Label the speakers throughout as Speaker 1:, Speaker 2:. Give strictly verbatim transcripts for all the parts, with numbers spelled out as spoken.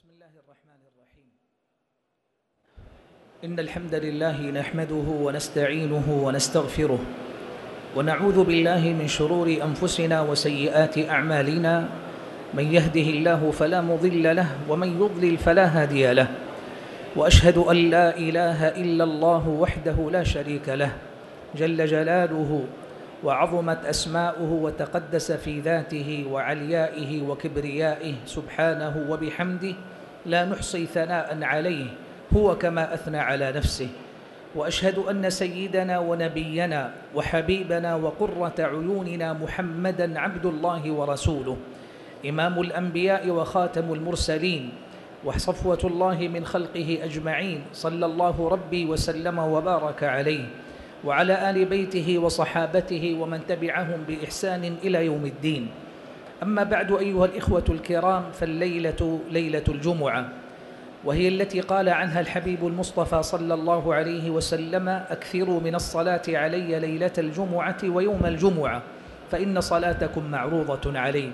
Speaker 1: بسم الله الرحمن الرحيم. إن الحمد لله نحمده ونستعينه ونستغفره ونعوذ بالله من شرور أنفسنا وسيئات أعمالنا. من يهده الله فلا مضل له ومن يضلل فلا هادي له، وأشهد أن لا إله إلا الله وحده لا شريك له جل جلاله وعظمت أسماؤه وتقدس في ذاته وعليائه وكبريائه سبحانه وبحمده، لا نحصي ثناء عليه هو كما أثنى على نفسه. وأشهد أن سيدنا ونبينا وحبيبنا وقرة عيوننا محمدًا عبد الله ورسوله، إمام الأنبياء وخاتم المرسلين وصفوة الله من خلقه أجمعين، صلى الله ربي وسلم وبارك عليه وعلى آل بيته وصحابته ومن تبعهم بإحسان إلى يوم الدين. أما بعد، أيها الإخوة الكرام، فالليلة ليلة الجمعة، وهي التي قال عنها الحبيب المصطفى صلى الله عليه وسلم: أكثروا من الصلاة علي ليلة الجمعة ويوم الجمعة فإن صلاتكم معروضة عليه.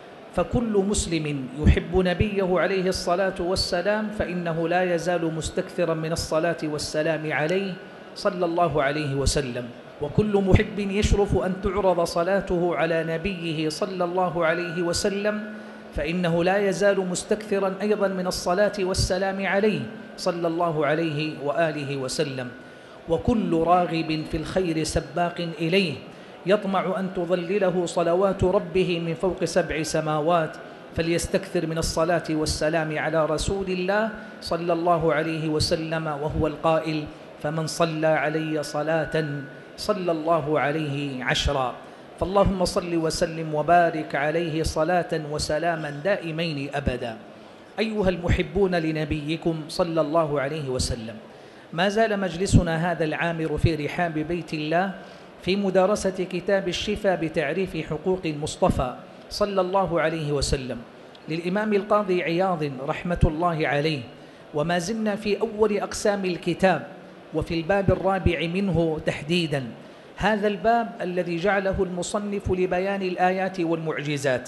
Speaker 1: فكل مسلم يحب نبيه عليه الصلاة والسلام فإنه لا يزال مستكثرا من الصلاة والسلام عليه صلى الله عليه وسلم، وكل محب يشرف أن تعرض صلاته على نبيه صلى الله عليه وسلم فإنه لا يزال مستكثرا أيضا من الصلاة والسلام عليه صلى الله عليه وآله وسلم. وكل راغب في الخير سباق إليه يطمع أن تظلله صلوات ربه من فوق سبع سماوات فليستكثر من الصلاة والسلام على رسول الله صلى الله عليه وسلم، وهو القائل: فمن صلى علي صلاة صلى الله عليه عشرا. فاللهم صل وسلم وبارك عليه صلاة وسلاما دائمين أبدا. أيها المحبون لنبيكم صلى الله عليه وسلم، ما زال مجلسنا هذا العامر في رحاب بيت الله في مدارسة كتاب الشفاء بتعريف حقوق المصطفى صلى الله عليه وسلم للإمام القاضي عياض رحمة الله عليه، وما زلنا في أول أقسام الكتاب وفي الباب الرابع منه تحديداً، هذا الباب الذي جعله المصنف لبيان الآيات والمعجزات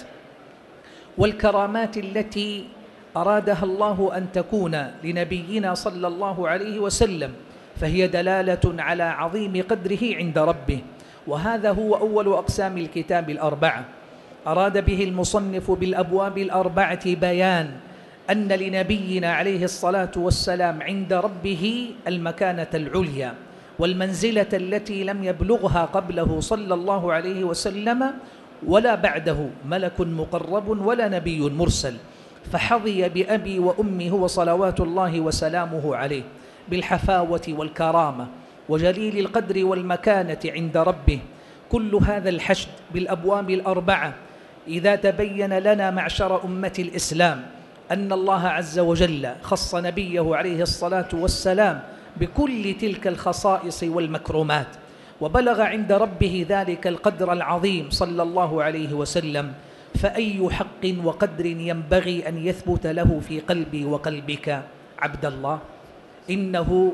Speaker 1: والكرامات التي أرادها الله أن تكون لنبينا صلى الله عليه وسلم، فهي دلالة على عظيم قدره عند ربه. وهذا هو أول أقسام الكتاب الأربعة. أراد به المصنف بالأبواب الأربعة بيان أن لنبينا عليه الصلاة والسلام عند ربه المكانة العليا والمنزلة التي لم يبلغها قبله صلى الله عليه وسلم ولا بعده ملك مقرب ولا نبي مرسل، فحظي بأبي وأمي هو صلوات الله وسلامه عليه بالحفاوة والكرامة وجليل القدر والمكانة عند ربه. كل هذا الحشد بالأبواب الأربعة إذا تبين لنا معشر أمة الإسلام أن الله عز وجل خص نبيه عليه الصلاة والسلام بكل تلك الخصائص والمكرمات، وبلغ عند ربه ذلك القدر العظيم صلى الله عليه وسلم، فأي حق وقدر ينبغي أن يثبت له في قلبي وقلبك عبد الله؟ إنه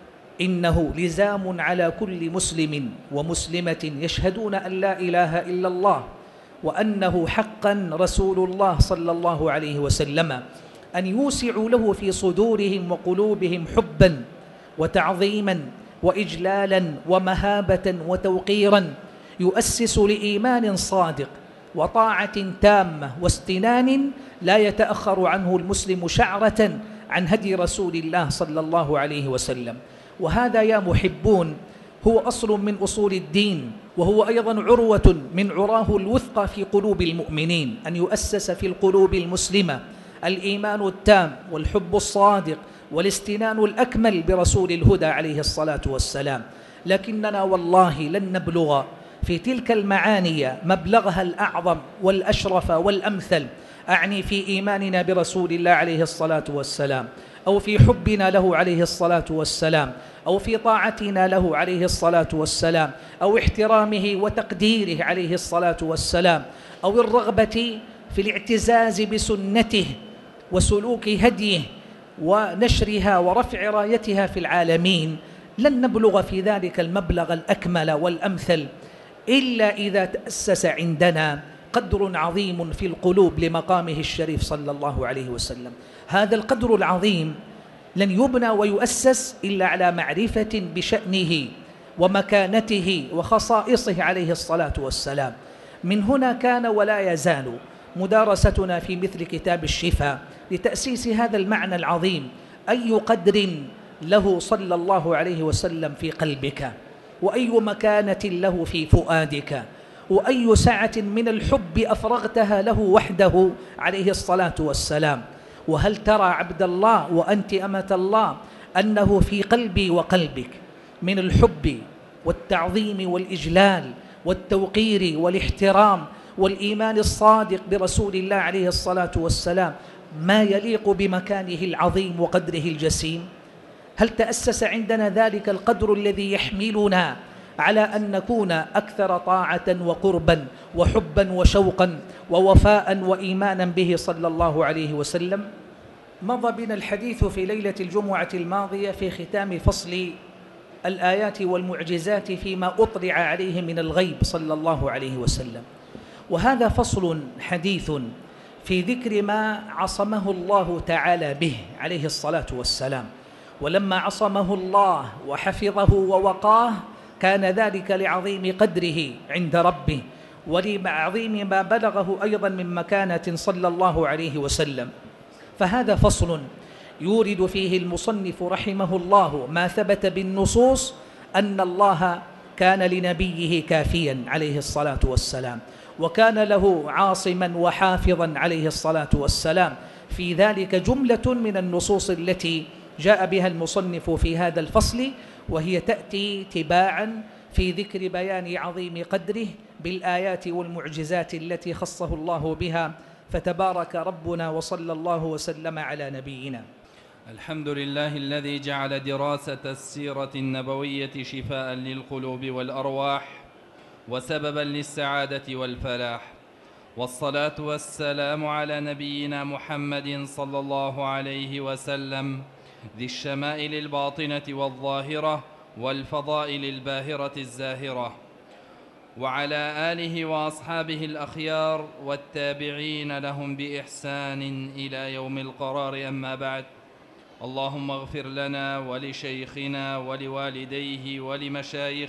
Speaker 1: إنه لزام على كل مسلم ومسلمة يشهدون أن لا إله إلا الله وأنه حقا رسول الله صلى الله عليه وسلم أن يوسعوا له في صدورهم وقلوبهم حبا وتعظيما وإجلالا ومهابة وتوقيرا، يؤسس لإيمان صادق وطاعة تامة واستنان لا يتأخر عنه المسلم شعرة عن هدي رسول الله صلى الله عليه وسلم. وهذا يا محبون هو أصل من أصول الدين، وهو أيضا عروة من عراه الوثقى في قلوب المؤمنين، أن يؤسس في القلوب المسلمة الإيمان التام والحب الصادق والاستنان الأكمل برسول الهدى عليه الصلاة والسلام. لكننا والله لن نبلغ في تلك المعاني مبلغها الأعظم والأشرف والأمثل، أعني في إيماننا برسول الله عليه الصلاة والسلام، أو في حبنا له عليه الصلاة والسلام، أو في طاعتنا له عليه الصلاة والسلام، أو احترامه وتقديره عليه الصلاة والسلام، أو الرغبة في الاعتزاز بسنته وسلوك هديه ونشرها ورفع رايتها في العالمين. لن نبلغ في ذلك المبلغ الأكمل والأمثل إلا إذا تأسس عندنا قدر عظيم في القلوب لمقامه الشريف صلى الله عليه وسلم. هذا القدر العظيم لن يبنى ويؤسس إلا على معرفة بشأنه ومكانته وخصائصه عليه الصلاة والسلام. من هنا كان ولا يزال مدارستنا في مثل كتاب الشفاء لتأسيس هذا المعنى العظيم: أي قدر له صلى الله عليه وسلم في قلبك، وأي مكانة له في فؤادك، وأي سعة من الحب أفرغتها له وحده عليه الصلاة والسلام. وهل ترى عبد الله وأنت أمة الله أنه في قلبي وقلبك من الحب والتعظيم والإجلال والتوقير والاحترام والإيمان الصادق برسول الله عليه الصلاة والسلام ما يليق بمكانه العظيم وقدره الجسيم؟ هل تأسس عندنا ذلك القدر الذي يحملنا على أن نكون أكثر طاعة وقربا وحبا وشوقا ووفاء وإيمانا به صلى الله عليه وسلم؟ مضى بنا الحديث في ليلة الجمعة الماضية في ختام فصل الآيات والمعجزات فيما أطلع عليه من الغيب صلى الله عليه وسلم، وهذا فصل حديث في ذكر ما عصمه الله تعالى به عليه الصلاة والسلام. ولما عصمه الله وحفظه ووقاه كان ذلك لعظيم قدره عند ربه ولعظيم ما بلغه أيضا من مكانة صلى الله عليه وسلم. فهذا فصل يورد فيه المصنف رحمه الله ما ثبت بالنصوص أن الله كان لنبيه كافيا عليه الصلاة والسلام، وكان له عاصما وحافظا عليه الصلاة والسلام. في ذلك جملة من النصوص التي جاء بها المصنف في هذا الفصل، وهي تأتي تباعا في ذكر بيان عظيم قدره بالآيات والمعجزات التي خصه الله بها. فتبارك ربنا وصلى الله وسلم على نبينا.
Speaker 2: الحمد لله الذي جعل دراسة السيرة النبوية شفاء للقلوب والأرواح وسببا للسعادة والفلاح، والصلاة والسلام على نبينا محمد صلى الله عليه وسلم ذي الشمائل الباطنة والظاهرة والفضائل الباهرة الزاهرة، وعلى آله وأصحابه الأخيار والتابعين لهم بإحسان إلى يوم القرار. أما بعد، اللهم اغفر لنا ولشيخنا ولوالديه ولمشايخ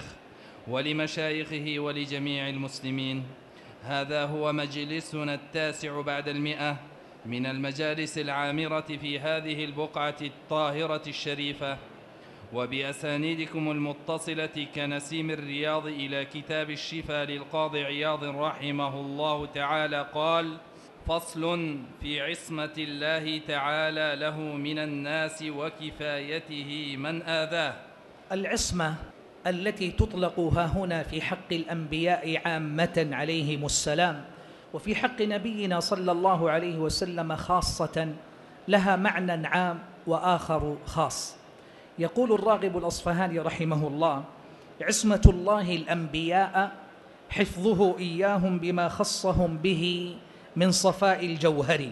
Speaker 2: ولمشايخه ولجميع المسلمين. هذا هو مجلسنا التاسع بعد المئة من المجالس العامرة في هذه البقعة الطاهرة الشريفة، وبأسانيدكم المتصلة كنسيم الرياض إلى كتاب الشفاء للقاضي عياض رحمه الله تعالى قال: فصل في عصمة الله تعالى له من الناس وكفايته من آذاه.
Speaker 1: العصمة التي تطلق ها هنا في حق الأنبياء عامة عليهم السلام، وفي حق نبينا صلى الله عليه وسلم خاصة، لها معنى عام وآخر خاص. يقول الراغب الأصفهاني رحمه الله: عصمة الله الأنبياء حفظه إياهم بما خصهم به من صفاء الجوهر،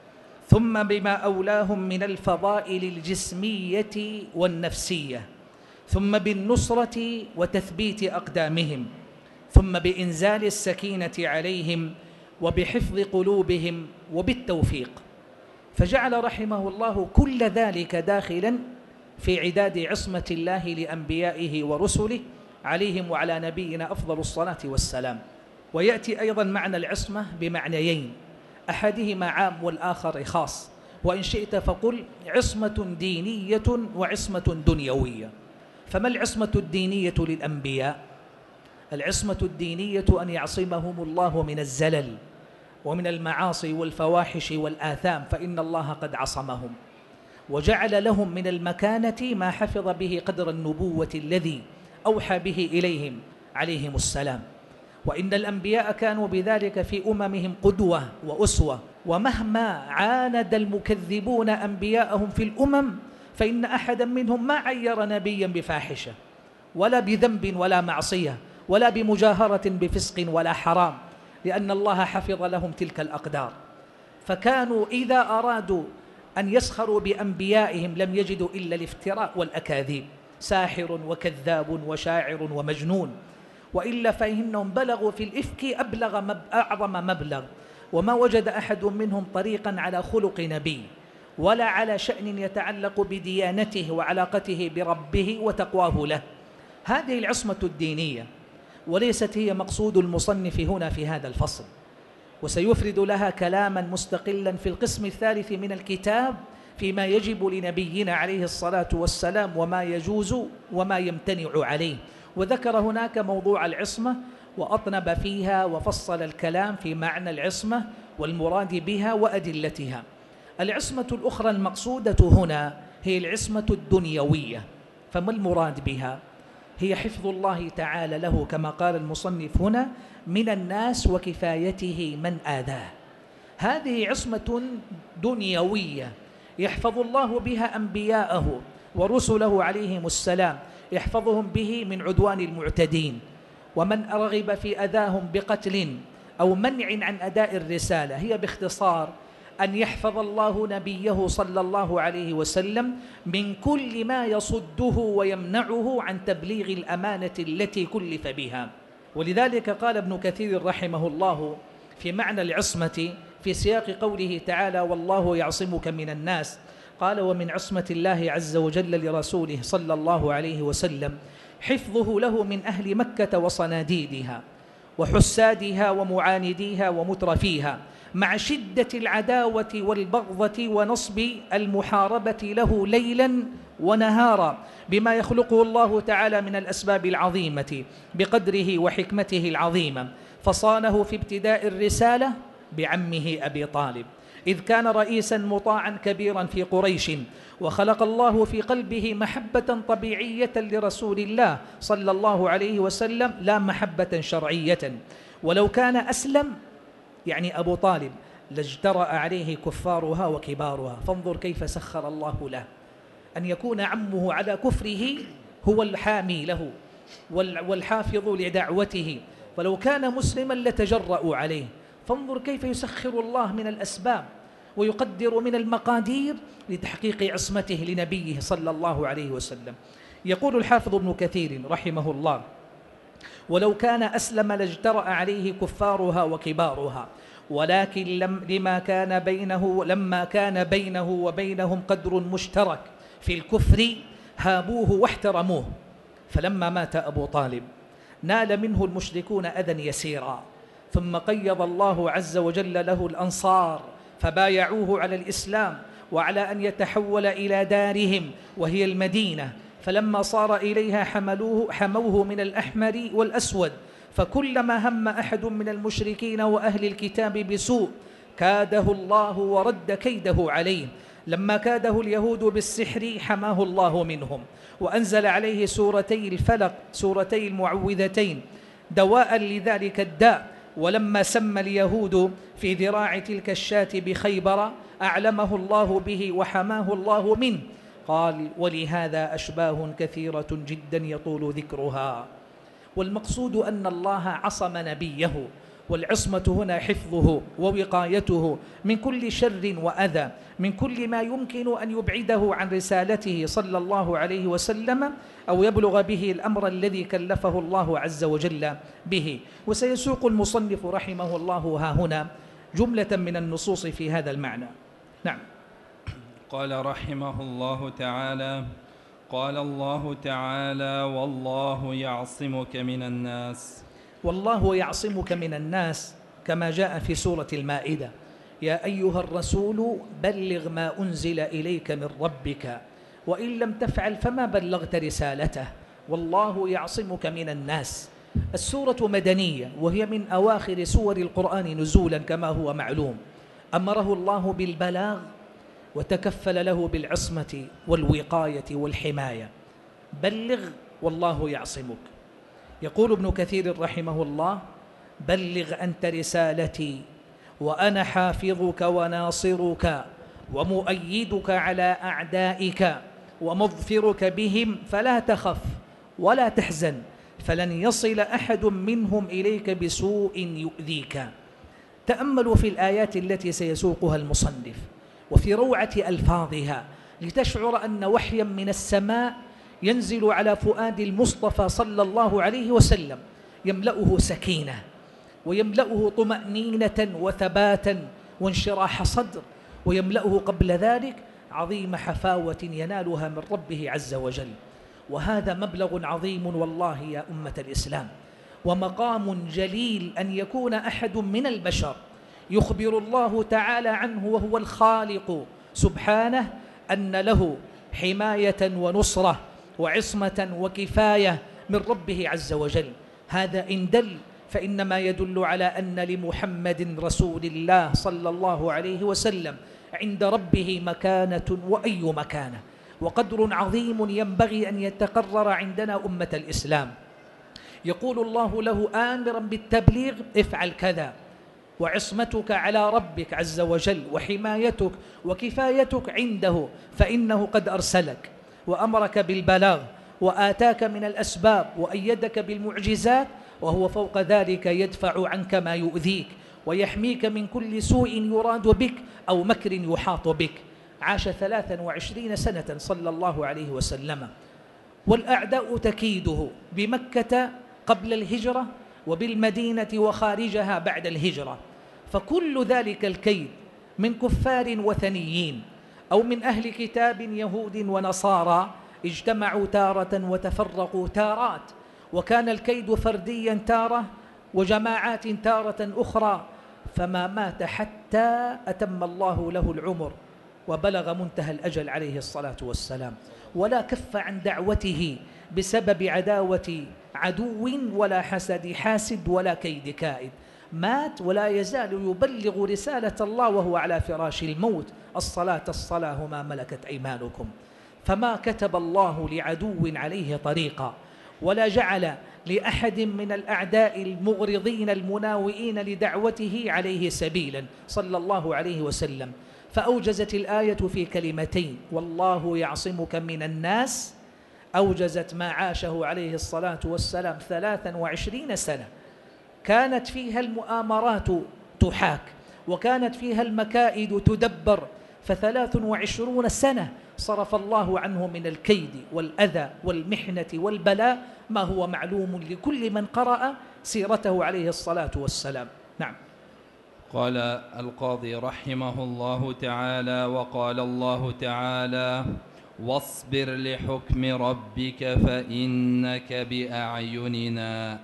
Speaker 1: ثم بما أولاهم من الفضائل الجسمية والنفسية، ثم بالنصرة وتثبيت أقدامهم، ثم بإنزال السكينة عليهم وبحفظ قلوبهم وبالتوفيق. فجعل رحمه الله كل ذلك داخلا في عداد عصمة الله لأنبيائه ورسله عليهم وعلى نبينا أفضل الصلاة والسلام. ويأتي أيضا معنى العصمة بمعنيين، أحدهما عام والآخر خاص، وإن شئت فقل عصمة دينية وعصمة دنيوية. فما العصمة الدينية للأنبياء؟ العصمة الدينية أن يعصمهم الله من الزلل ومن المعاصي والفواحش والآثام، فإن الله قد عصمهم وجعل لهم من المكانة ما حفظ به قدر النبوة الذي أوحى به إليهم عليهم السلام. وإن الأنبياء كانوا بذلك في أممهم قدوة وأسوة، ومهما عاند المكذبون أنبياءهم في الأمم فإن أحدا منهم ما عير نبيا بفاحشة ولا بذنب ولا معصية ولا بمجاهرة بفسق ولا حرام، لأن الله حفظ لهم تلك الأقدار. فكانوا إذا أرادوا أن يسخروا بأنبيائهم لم يجدوا إلا الافتراء والأكاذيب، ساحر وكذاب وشاعر ومجنون. وإلا فإنهم بلغوا في الإفك أبلغ مب... أعظم مبلغ، وما وجد أحد منهم طريقا على خلق نبي ولا على شأن يتعلق بديانته وعلاقته بربه وتقواه له. هذه العصمة الدينية، وليست هي مقصود المصنف هنا في هذا الفصل، وسيفرد لها كلاما مستقلا في القسم الثالث من الكتاب فيما يجب لنبينا عليه الصلاة والسلام وما يجوز وما يمتنع عليه، وذكر هناك موضوع العصمة وأطنب فيها وفصل الكلام في معنى العصمة والمراد بها وأدلتها. العصمة الأخرى المقصودة هنا هي العصمة الدنيوية، فما المراد بها؟ هي حفظ الله تعالى له كما قال المصنف هنا من الناس وكفايته من آذاه. هذه عصمة دنيوية يحفظ الله بها أنبياءه ورسله عليهم السلام، يحفظهم به من عدوان المعتدين، ومن أرغب في أذاهم بقتل أو منع عن أداء الرسالة. هي باختصار أن يحفظ الله نبيه صلى الله عليه وسلم من كل ما يصده ويمنعه عن تبليغ الأمانة التي كلف بها. ولذلك قال ابن كثير رحمه الله في معنى العصمة في سياق قوله تعالى والله يعصمك من الناس، قال ومن عصمة الله عز وجل لرسوله صلى الله عليه وسلم حفظه له من أهل مكة وصناديدها وحسادها ومعانديها ومترفيها، مع شدة العداوة والبغضة ونصب المحاربة له ليلا ونهارا، بما يخلقه الله تعالى من الأسباب العظيمة بقدره وحكمته العظيمة. فصانه في ابتداء الرسالة بعمه أبي طالب، إذ كان رئيسا مطاعا كبيرا في قريش، وخلق الله في قلبه محبة طبيعية لرسول الله صلى الله عليه وسلم لا محبة شرعية. ولو كان أسلم يعني أبو طالب لاجترأ عليه كفارها وكبارها. فانظر كيف سخر الله له أن يكون عمه على كفره هو الحامي له والحافظ لدعوته، ولو كان مسلما لتجرأوا عليه. فانظر كيف يسخر الله من الأسباب ويقدر من المقادير لتحقيق عصمته لنبيه صلى الله عليه وسلم. يقول الحافظ ابن كثير رحمه الله ولو كان أسلم لاجترأ عليه كفارها وكبارها، ولكن لم لما كان بينه لما كان بينه وبينهم قدر مشترك في الكفر هابوه واحترموه. فلما مات أبو طالب نال منه المشركون أذى يسيرا، ثم قيض الله عز وجل له الأنصار فبايعوه على الإسلام وعلى أن يتحول إلى دارهم وهي المدينة. فلما صار إليها حملوه حموه من الأحمر والأسود، فكلما هم أحد من المشركين وأهل الكتاب بسوء كاده الله ورد كيده عليه. لما كاده اليهود بالسحر حماه الله منهم، وأنزل عليه سورتي الفلق سورتي المعوذتين دواء لذلك الداء. ولما سمى اليهود في ذراع تلك الشاة بخيبر أعلمه الله به وحماه الله منه. قال ولهذا أشباه كثيرة جدا يطول ذكرها. والمقصود أن الله عصم نبيه، والعصمة هنا حفظه ووقايته من كل شر وأذى، من كل ما يمكن أن يبعده عن رسالته صلى الله عليه وسلم أو يبلغ به الأمر الذي كلفه الله عز وجل به. وسيسوق المصنف رحمه الله ها هنا جملة من النصوص في هذا المعنى. نعم.
Speaker 2: قال رحمه الله تعالى: قال الله تعالى: والله يعصمك من الناس.
Speaker 1: والله يعصمك من الناس كما جاء في سورة المائدة: يا أيها الرسول بلغ ما أنزل إليك من ربك وإن لم تفعل فما بلغت رسالته والله يعصمك من الناس. السورة مدنية وهي من أواخر سور القرآن نزولا كما هو معلوم. أمره الله بالبلاغ وتكفل له بالعصمة والوقاية والحماية. بلغ والله يعصمك. يقول ابن كثير رحمه الله: بلغ أنت رسالتي وأنا حافظك وناصرك ومؤيدك على أعدائك ومظفرك بهم، فلا تخف ولا تحزن فلن يصل أحد منهم إليك بسوء يؤذيك. تأملوا في الآيات التي سيسوقها المصنف وفي روعة ألفاظها لتشعر أن وحيا من السماء ينزل على فؤاد المصطفى صلى الله عليه وسلم، يملأه سكينة ويملأه طمأنينة وثباتا وانشراح صدر، ويملأه قبل ذلك عظيم حفاوة ينالها من ربه عز وجل. وهذا مبلغ عظيم والله يا أمة الإسلام، ومقام جليل أن يكون أحد من البشر يخبر الله تعالى عنه وهو الخالق سبحانه أن له حماية ونصرة وعصمة وكفاية من ربه عز وجل. هذا إن دل فإنما يدل على أن لمحمد رسول الله صلى الله عليه وسلم عند ربه مكانة وأي مكانة وقدر عظيم ينبغي أن يتقرر عندنا أمة الإسلام. يقول الله له آمرا بالتبليغ افعل كذا، وعصمتك على ربك عز وجل وحمايتك وكفايتك عنده، فإنه قد أرسلك وأمرك بالبلاغ وآتاك من الأسباب وأيدك بالمعجزات، وهو فوق ذلك يدفع عنك ما يؤذيك ويحميك من كل سوء يراد بك أو مكر يحاط بك. عاش ثلاثا وعشرين سنة صلى الله عليه وسلم، والأعداء تكيده بمكة قبل الهجرة وبالمدينة وخارجها بعد الهجرة، فكل ذلك الكيد من كفار وثنيين أو من أهل كتاب يهود ونصارى اجتمعوا تارة وتفرقوا تارات، وكان الكيد فرديا تارة وجماعات تارة أخرى، فما مات حتى أتم الله له العمر وبلغ منتهى الأجل عليه الصلاة والسلام، ولا كف عن دعوته بسبب عداوة عدو ولا حسد حاسد ولا كيد كائد. مات ولا يزال يبلغ رسالة الله وهو على فراش الموت: الصلاة الصلاة ما ملكت أيمانكم. فما كتب الله لعدو عليه طريقا ولا جعل لأحد من الأعداء المغرضين المناوئين لدعوته عليه سبيلا صلى الله عليه وسلم. فأوجزت الآية في كلمتين: والله يعصمك من الناس، أوجزت ما عاشه عليه الصلاة والسلام ثلاثا وعشرين سنة كانت فيها المؤامرات تحاك وكانت فيها المكائد تدبر، فثلاث وعشرون سنة صرف الله عنه من الكيد والأذى والمحنة والبلاء ما هو معلوم لكل من قرأ سيرته عليه الصلاة والسلام. نعم.
Speaker 2: قال القاضي رحمه الله تعالى: وقال الله تعالى: واصبر لحكم ربك فإنك بأعيننا.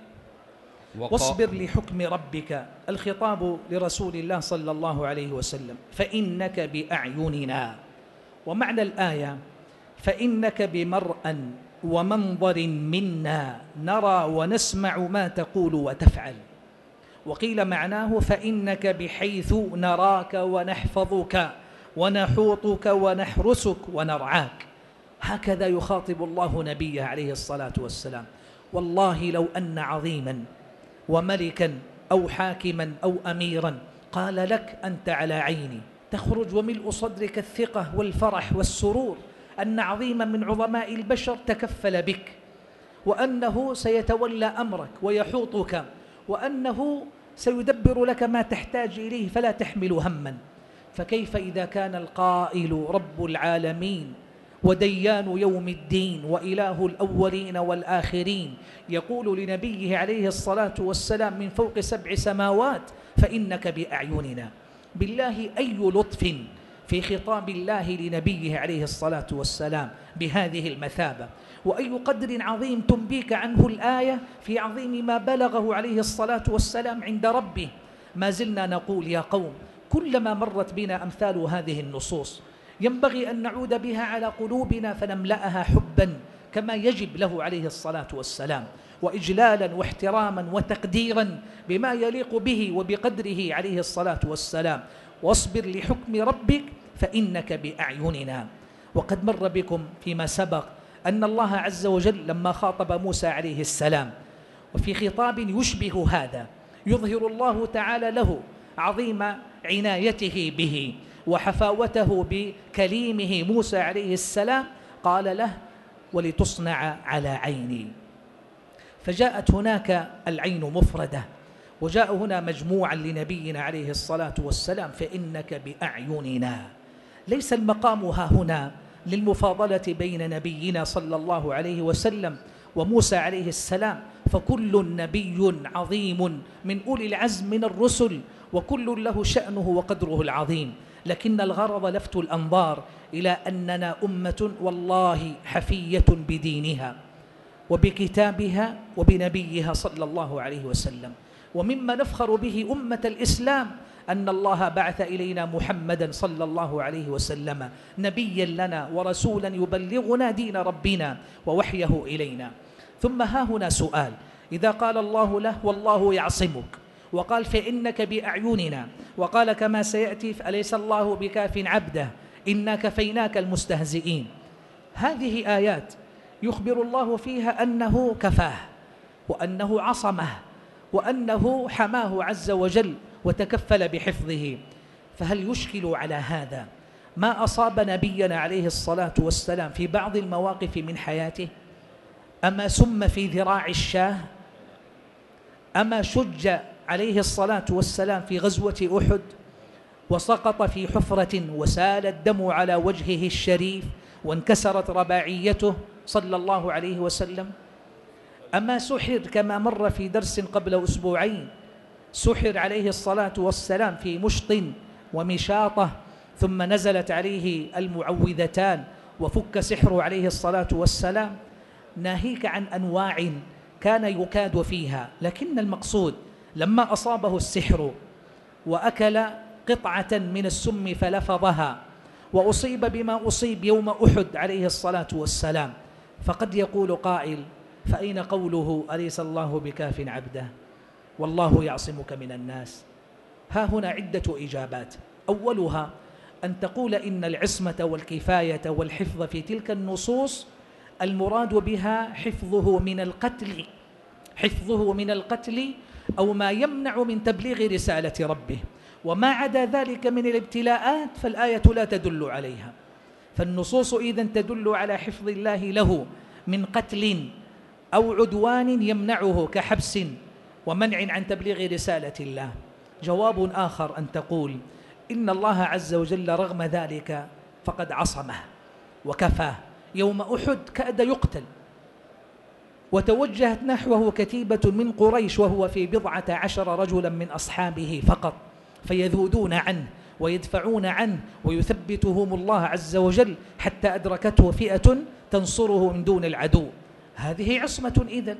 Speaker 1: واصبر لحكم ربك، الخطاب لرسول الله صلى الله عليه وسلم، فإنك بأعيننا. ومعنى الآية: فإنك بمرأى ومنظر منا نرى ونسمع ما تقول وتفعل. وقيل معناه: فإنك بحيث نراك ونحفظك ونحوطك ونحرسك ونرعاك. هكذا يخاطب الله نبيه عليه الصلاة والسلام. والله لو أن عظيما وملكا أو حاكما أو أميرا قال لك: أنت على عيني، تخرج وملء صدرك الثقة والفرح والسرور أن عظيما من عظماء البشر تكفل بك، وأنه سيتولى أمرك ويحوطك، وأنه سيدبر لك ما تحتاج إليه فلا تحمل هما. فكيف إذا كان القائل رب العالمين وديان يوم الدين وإله الأولين والآخرين يقول لنبيه عليه الصلاة والسلام من فوق سبع سماوات: فإنك بأعيننا. بالله أي لطف في خطاب الله لنبيه عليه الصلاة والسلام بهذه المثابة، وأي قدر عظيم تنبيك عنه الآية في عظيم ما بلغه عليه الصلاة والسلام عند ربه. ما زلنا نقول يا قوم: كلما مرت بنا أمثال هذه النصوص ينبغي أن نعود بها على قلوبنا فنملأها حبا كما يجب له عليه الصلاة والسلام، وإجلالا واحتراما وتقديرا بما يليق به وبقدره عليه الصلاة والسلام. واصبر لحكم ربك فإنك بأعيننا. وقد مر بكم فيما سبق أن الله عز وجل لما خاطب موسى عليه السلام وفي خطاب يشبه هذا يظهر الله تعالى له عظيم عنايته به وحفاوته بكليمه موسى عليه السلام، قال له: ولتصنع على عيني. فجاءت هناك العين مفردة، وجاء هنا مجموعا لنبينا عليه الصلاة والسلام: فإنك بأعيننا. ليس المقام ها هنا للمفاضلة بين نبينا صلى الله عليه وسلم وموسى عليه السلام، فكل نبي عظيم من أولي العزم من الرسل، وكل له شأنه وقدره العظيم، لكن الغرض لفت الأنظار إلى أننا أمة والله حفية بدينها وبكتابها وبنبيها صلى الله عليه وسلم. ومما نفخر به أمة الإسلام أن الله بعث إلينا محمدا صلى الله عليه وسلم نبيا لنا ورسولا يبلغنا دين ربنا ووحيه إلينا. ثم ها هنا سؤال: إذا قال الله له والله يعصمك، وقال فإنك بأعيننا، وقال كما سيأتي أليس الله بكاف عبده إنا كفيناك المستهزئين، هذه آيات يخبر الله فيها أنه كفاه وأنه عصمه وأنه حماه عز وجل وتكفل بحفظه، فهل يشكل على هذا ما أصاب نبينا عليه الصلاة والسلام في بعض المواقف من حياته؟ أما سم في ذراع الشاه؟ أما شج عليه الصلاة والسلام في غزوة أحد وسقط في حفرة وسال الدم على وجهه الشريف وانكسرت رباعيته صلى الله عليه وسلم؟ أما سحر كما مر في درس قبل أسبوعين، سحر عليه الصلاة والسلام في مشط ومشاطة ثم نزلت عليه المعوذتان وفك سحر عليه الصلاة والسلام، ناهيك عن أنواع كان يكاد فيها. لكن المقصود لما أصابه السحر وأكل قطعة من السم فلفظها وأصيب بما أصيب يوم أحد عليه الصلاة والسلام، فقد يقول قائل: فأين قوله أليس الله بكاف عبده والله يعصمك من الناس؟ ها هنا عدة إجابات. أولها أن تقول إن العصمة والكفاية والحفظ في تلك النصوص المراد بها حفظه من القتل، حفظه من القتل أو ما يمنع من تبليغ رسالة ربه، وما عدا ذلك من الابتلاءات فالآية لا تدل عليها. فالنصوص إذن تدل على حفظ الله له من قتل أو عدوان يمنعه كحبس ومنع عن تبليغ رسالة الله. جواب آخر أن تقول إن الله عز وجل رغم ذلك فقد عصمه وكفاه. يوم أحد كاد يقتل وتوجهت نحوه كتيبة من قريش وهو في بضعة عشر رجلا من أصحابه فقط، فيذودون عنه ويدفعون عنه ويثبتهم الله عز وجل حتى أدركته فئة تنصره من دون العدو. هذه عصمة إذن.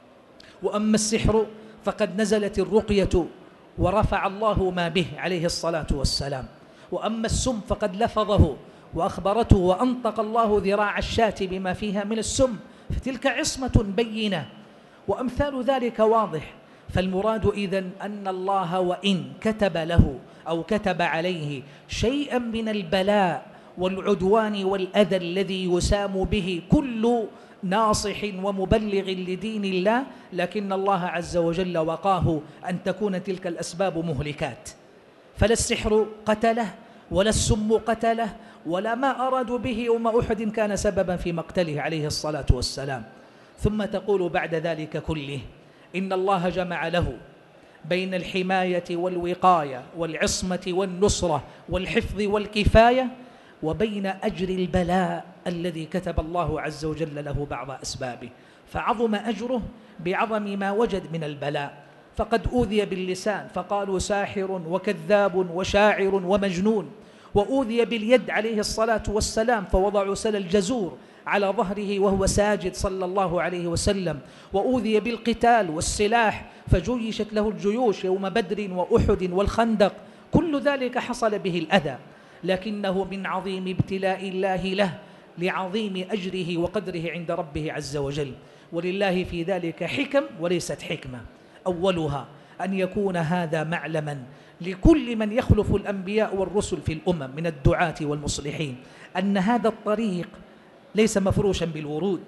Speaker 1: وأما السحر فقد نزلت الرقية ورفع الله ما به عليه الصلاة والسلام. وأما السم فقد لفظه وأخبرته وأنطق الله ذراع الشاة بما فيها من السم، فتلك عصمة بينة. وأمثال ذلك واضح. فالمراد إذن أن الله وإن كتب له أو كتب عليه شيئا من البلاء والعدوان والأذى الذي يسام به كل ناصح ومبلغ لدين الله، لكن الله عز وجل وقاه أن تكون تلك الأسباب مهلكات. فلا السحر قتله ولا السم قتله ولا ما أرادوا به يوم أحد كان سببا في مقتله عليه الصلاة والسلام. ثم تقول بعد ذلك كله إن الله جمع له بين الحماية والوقاية والعصمة والنصرة والحفظ والكفاية وبين أجر البلاء الذي كتب الله عز وجل له بعض أسبابه، فعظم أجره بعظم ما وجد من البلاء. فقد أوذي باللسان فقالوا ساحر وكذاب وشاعر ومجنون، وأوذي باليد عليه الصلاة والسلام فوضعوا سل الجزور على ظهره وهو ساجد صلى الله عليه وسلم، وأوذي بالقتال والسلاح فجيشت له الجيوش يوم بدر وأحد والخندق، كل ذلك حصل به الأذى، لكنه من عظيم ابتلاء الله له لعظيم أجره وقدره عند ربه عز وجل. ولله في ذلك حكم وليست حكمة. أولها أن يكون هذا معلما لكل من يخلف الأنبياء والرسل في الأمم من الدعاة والمصلحين أن هذا الطريق ليس مفروشا بالورود،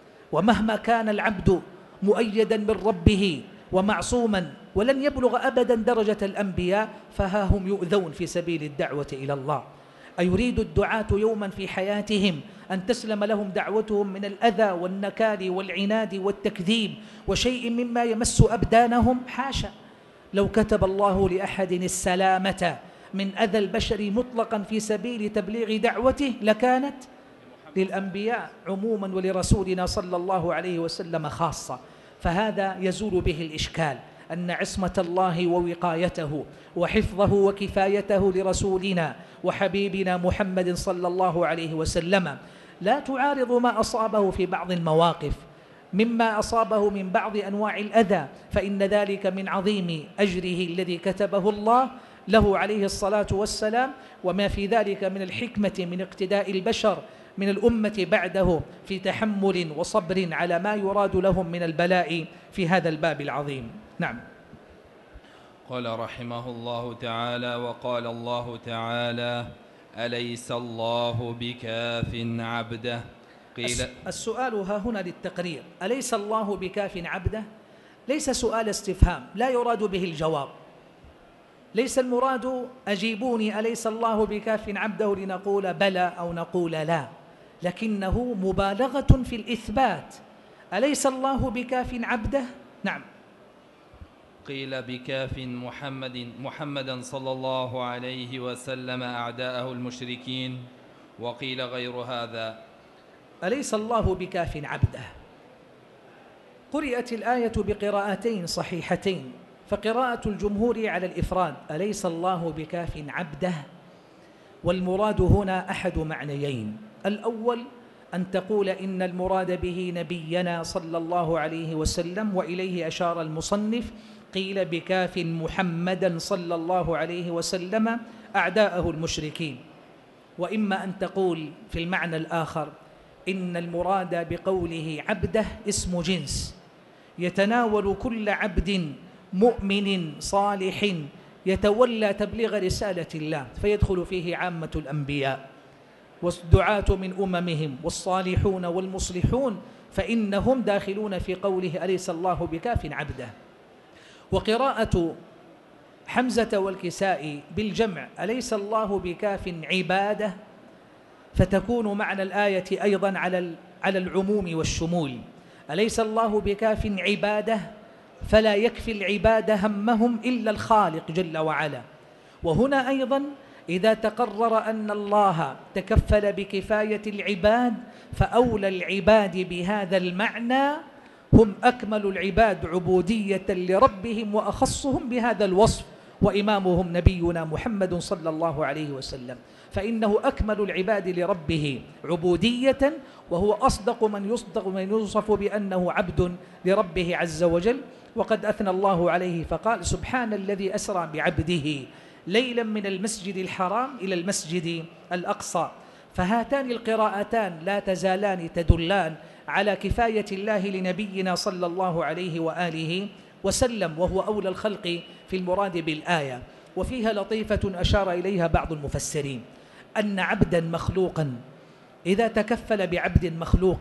Speaker 1: ومهما كان العبد مؤيدا من ربه ومعصوما ولن يبلغ أبدا درجة الأنبياء فها هم يؤذون في سبيل الدعوة إلى الله. أيريد الدعاة يوما في حياتهم أن تسلم لهم دعوتهم من الأذى والنكال والعناد والتكذيب وشيء مما يمس أبدانهم؟ حاشا. لو كتب الله لأحد السلامة من أذى البشر مطلقا في سبيل تبليغ دعوته لكانت للأنبياء عموما ولرسولنا صلى الله عليه وسلم خاصة. فهذا يزول به الإشكال، أن عصمة الله ووقايته وحفظه وكفايته لرسولنا وحبيبنا محمد صلى الله عليه وسلم لا تعارض ما أصابه في بعض المواقف مما أصابه من بعض أنواع الأذى، فإن ذلك من عظيم أجره الذي كتبه الله له عليه الصلاة والسلام، وما في ذلك من الحكمة من اقتداء البشر من الأمة بعده في تحمل وصبر على ما يراد لهم من البلاء في هذا الباب العظيم. نعم.
Speaker 2: قال رحمه الله تعالى: وقال الله تعالى: أليس الله بكاف عبده؟ قيل
Speaker 1: السؤال ها هنا للتقرير، أليس الله بكاف عبده؟ ليس سؤال استفهام لا يراد به الجواب، ليس المراد أجيبوني أليس الله بكاف عبده لنقول بلى أو نقول لا، لكنه مبالغة في الإثبات. أليس الله بكاف عبده؟ نعم.
Speaker 2: قيل بكاف محمد محمدا صلى الله عليه وسلم أعداءه المشركين، وقيل غير هذا.
Speaker 1: أليس الله بكاف عبده؟ قرئت الآية بقراءتين صحيحتين، فقراءة الجمهور على الإفراد أليس الله بكاف عبده، والمراد هنا أحد معنيين: الأول أن تقول إن المراد به نبينا صلى الله عليه وسلم، وإليه أشار المصنف، قيل بكاف محمدا صلى الله عليه وسلم أعداءه المشركين. وإما أن تقول في المعنى الآخر إن المراد بقوله عبده اسم جنس يتناول كل عبد مؤمن صالح يتولى تبليغ رسالة الله، فيدخل فيه عامة الأنبياء والدعاة من أممهم والصالحون والمصلحون، فإنهم داخلون في قوله أليس الله بكاف عبده. وقراءة حمزة والكسائي بالجمع أليس الله بكاف عباده، فتكون معنى الآية أيضا على على العموم والشمول. أليس الله بكاف عباده، فلا يكفي العباد همهم إلا الخالق جل وعلا. وهنا أيضا إذا تقرر أن الله تكفل بكفاية العباد، فأولى العباد بهذا المعنى هم أكمل العباد عبودية لربهم وأخصهم بهذا الوصف، وإمامهم نبينا محمد صلى الله عليه وسلم، فإنه أكمل العباد لربه عبودية، وهو أصدق من يصدق من يوصف بأنه عبد لربه عز وجل. وقد أثنى الله عليه فقال: سبحان الذي أسرى بعبده ليلا من المسجد الحرام إلى المسجد الأقصى. فهاتان القراءتان لا تزالان تدلان على كفاية الله لنبينا صلى الله عليه وآله وسلم، وهو أولى الخلق في المراد بالآية. وفيها لطيفة أشار إليها بعض المفسرين، أن عبدا مخلوقا إذا تكفل بعبد مخلوق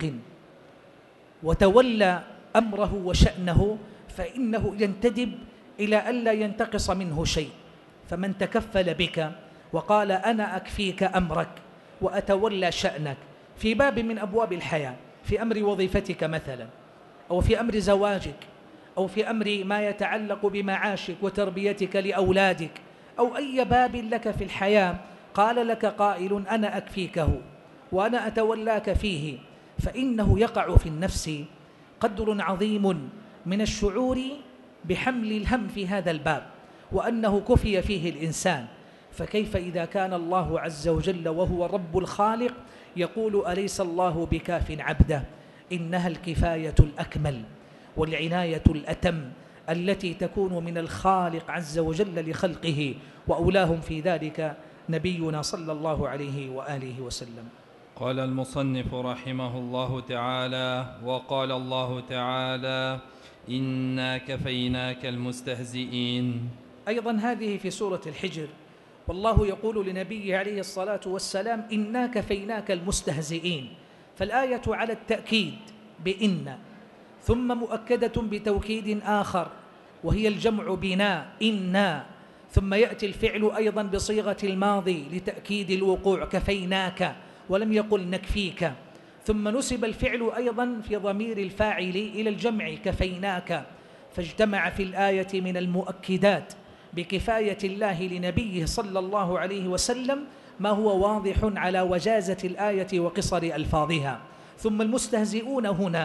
Speaker 1: وتولى أمره وشأنه فإنه ينتدب إلى ألا ينتقص منه شيء. فمن تكفل بك وقال أنا أكفيك أمرك وأتولى شأنك في باب من أبواب الحياة، في أمر وظيفتك مثلا، أو في أمر زواجك، أو في أمر ما يتعلق بمعاشك وتربيتك لأولادك، أو أي باب لك في الحياة، قال لك قائل أنا أكفيكه وأنا أتولاك فيه، فإنه يقع في النفس قدر عظيم من الشعور بحمل الهم في هذا الباب، وأنه كفي فيه الإنسان. فكيف إذا كان الله عز وجل وهو رب الخالق يقول أليس الله بكاف عبده؟ إنها الكفاية الأكمل والعناية الأتم التي تكون من الخالق عز وجل لخلقه، وأولاهم في ذلك نبينا صلى الله عليه وآله وسلم.
Speaker 2: قال المصنف رحمه الله تعالى: وقال الله تعالى: إنا كفيناك المستهزئين.
Speaker 1: أيضا هذه في سورة الحجر، والله يقول لنبيه عليه الصلاة والسلام: إنا كفيناك المستهزئين. فالآية على التأكيد بإن، ثم مؤكدة بتوكيد آخر وهي الجمع بنا إنا، ثم يأتي الفعل أيضا بصيغة الماضي لتأكيد الوقوع كفيناك، ولم يقل نكفيك. ثم نسب الفعل أيضا في ضمير الفاعل إلى الجمع كفيناك، فاجتمع في الآية من المؤكدات بكفاية الله لنبيه صلى الله عليه وسلم ما هو واضح على وجازة الآية وقصر ألفاظها. ثم المستهزئون هنا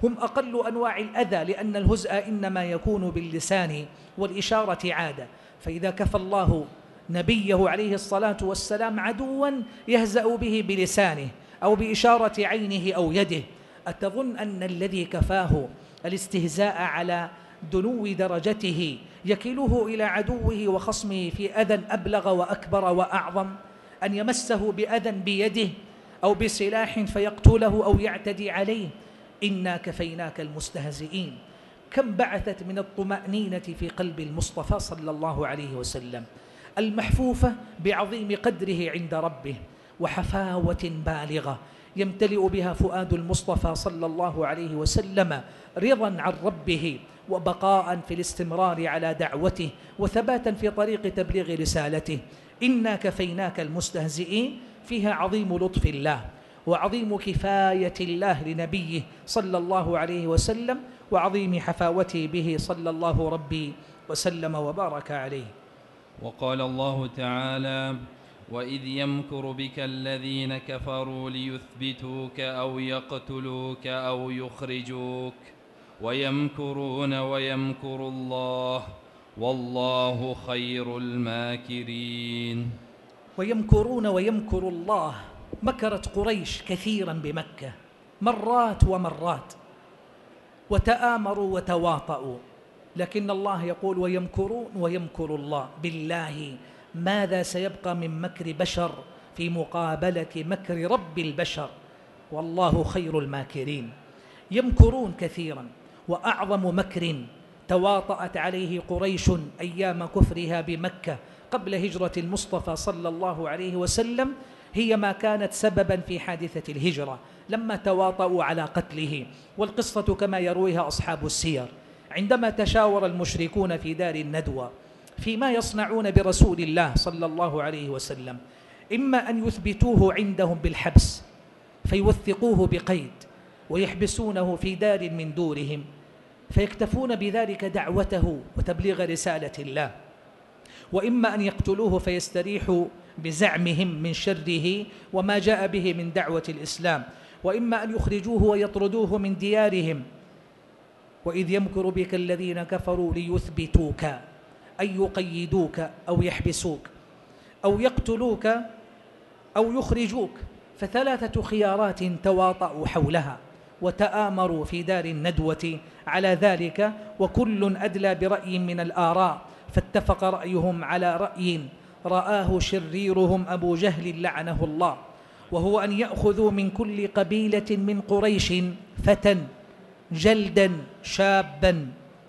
Speaker 1: هم أقل أنواع الأذى، لأن الهزء إنما يكون باللسان والإشارة عادة. فإذا كفى الله نبيه عليه الصلاة والسلام عدوا يهزأ به بلسانه أو بإشارة عينه أو يده، أتظن أن الذي كفاه الاستهزاء على دنو درجته يكله إلى عدوه وخصمه في أذى أبلغ وأكبر وأعظم؟ أن يمسه بأذى بيده أو بسلاح فيقتله أو يعتدي عليه؟ إنا كفيناك المستهزئين. كم بعثت من الطمأنينة في قلب المصطفى صلى الله عليه وسلم، المحفوفة بعظيم قدره عند ربه وحفاوة بالغة يمتلئ بها فؤاد المصطفى صلى الله عليه وسلم رضا عن ربه وبقاء في الاستمرار على دعوته وثباتا في طريق تبليغ رسالته. إنا كفيناك المستهزئين فيها عظيم لطف الله وعظيم كفاية الله لنبيه صلى الله عليه وسلم وعظيم حفاوته به صلى الله ربي وسلم وبارك عليه.
Speaker 2: وقال الله تعالى: وإذ يمكر بك الذين كفروا ليثبتوك أو يقتلوك أو يخرجوك ويمكرون ويمكر الله والله خير الماكرين.
Speaker 1: ويمكرون ويمكر الله. مكرت قريش كثيرا بمكة مرات ومرات وتآمروا وتواطؤوا، لكن الله يقول ويمكرون ويمكر الله. بالله ماذا سيبقى من مكر بشر في مقابلة مكر رب البشر؟ والله خير الماكرين. يمكرون كثيرا، وأعظم مكر تواطأت عليه قريش أيام كفرها بمكة قبل هجرة المصطفى صلى الله عليه وسلم هي ما كانت سببا في حادثة الهجرة لما تواطؤوا على قتله. والقصة كما يرويها أصحاب السير، عندما تشاور المشركون في دار الندوة فيما يصنعون برسول الله صلى الله عليه وسلم، إما أن يثبتوه عندهم بالحبس فيوثقوه بقيد ويحبسونه في دار من دورهم فيكتفون بذلك دعوته وتبليغ رسالة الله، وإما أن يقتلوه فيستريحوا بزعمهم من شره وما جاء به من دعوة الإسلام، وإما أن يخرجوه ويطردوه من ديارهم. وإذ يمكر بك الذين كفروا ليثبتوك أي يقيدوك أو يحبسوك أو يقتلوك أو يخرجوك، فثلاثة خيارات تواطؤوا حولها وتآمروا في دار الندوة على ذلك، وكل أدلى برأي من الآراء، فاتفق رأيهم على رأي رآه شريرهم أبو جهل لعنه الله، وهو أن يأخذوا من كل قبيلة من قريش فتى جلدا شابا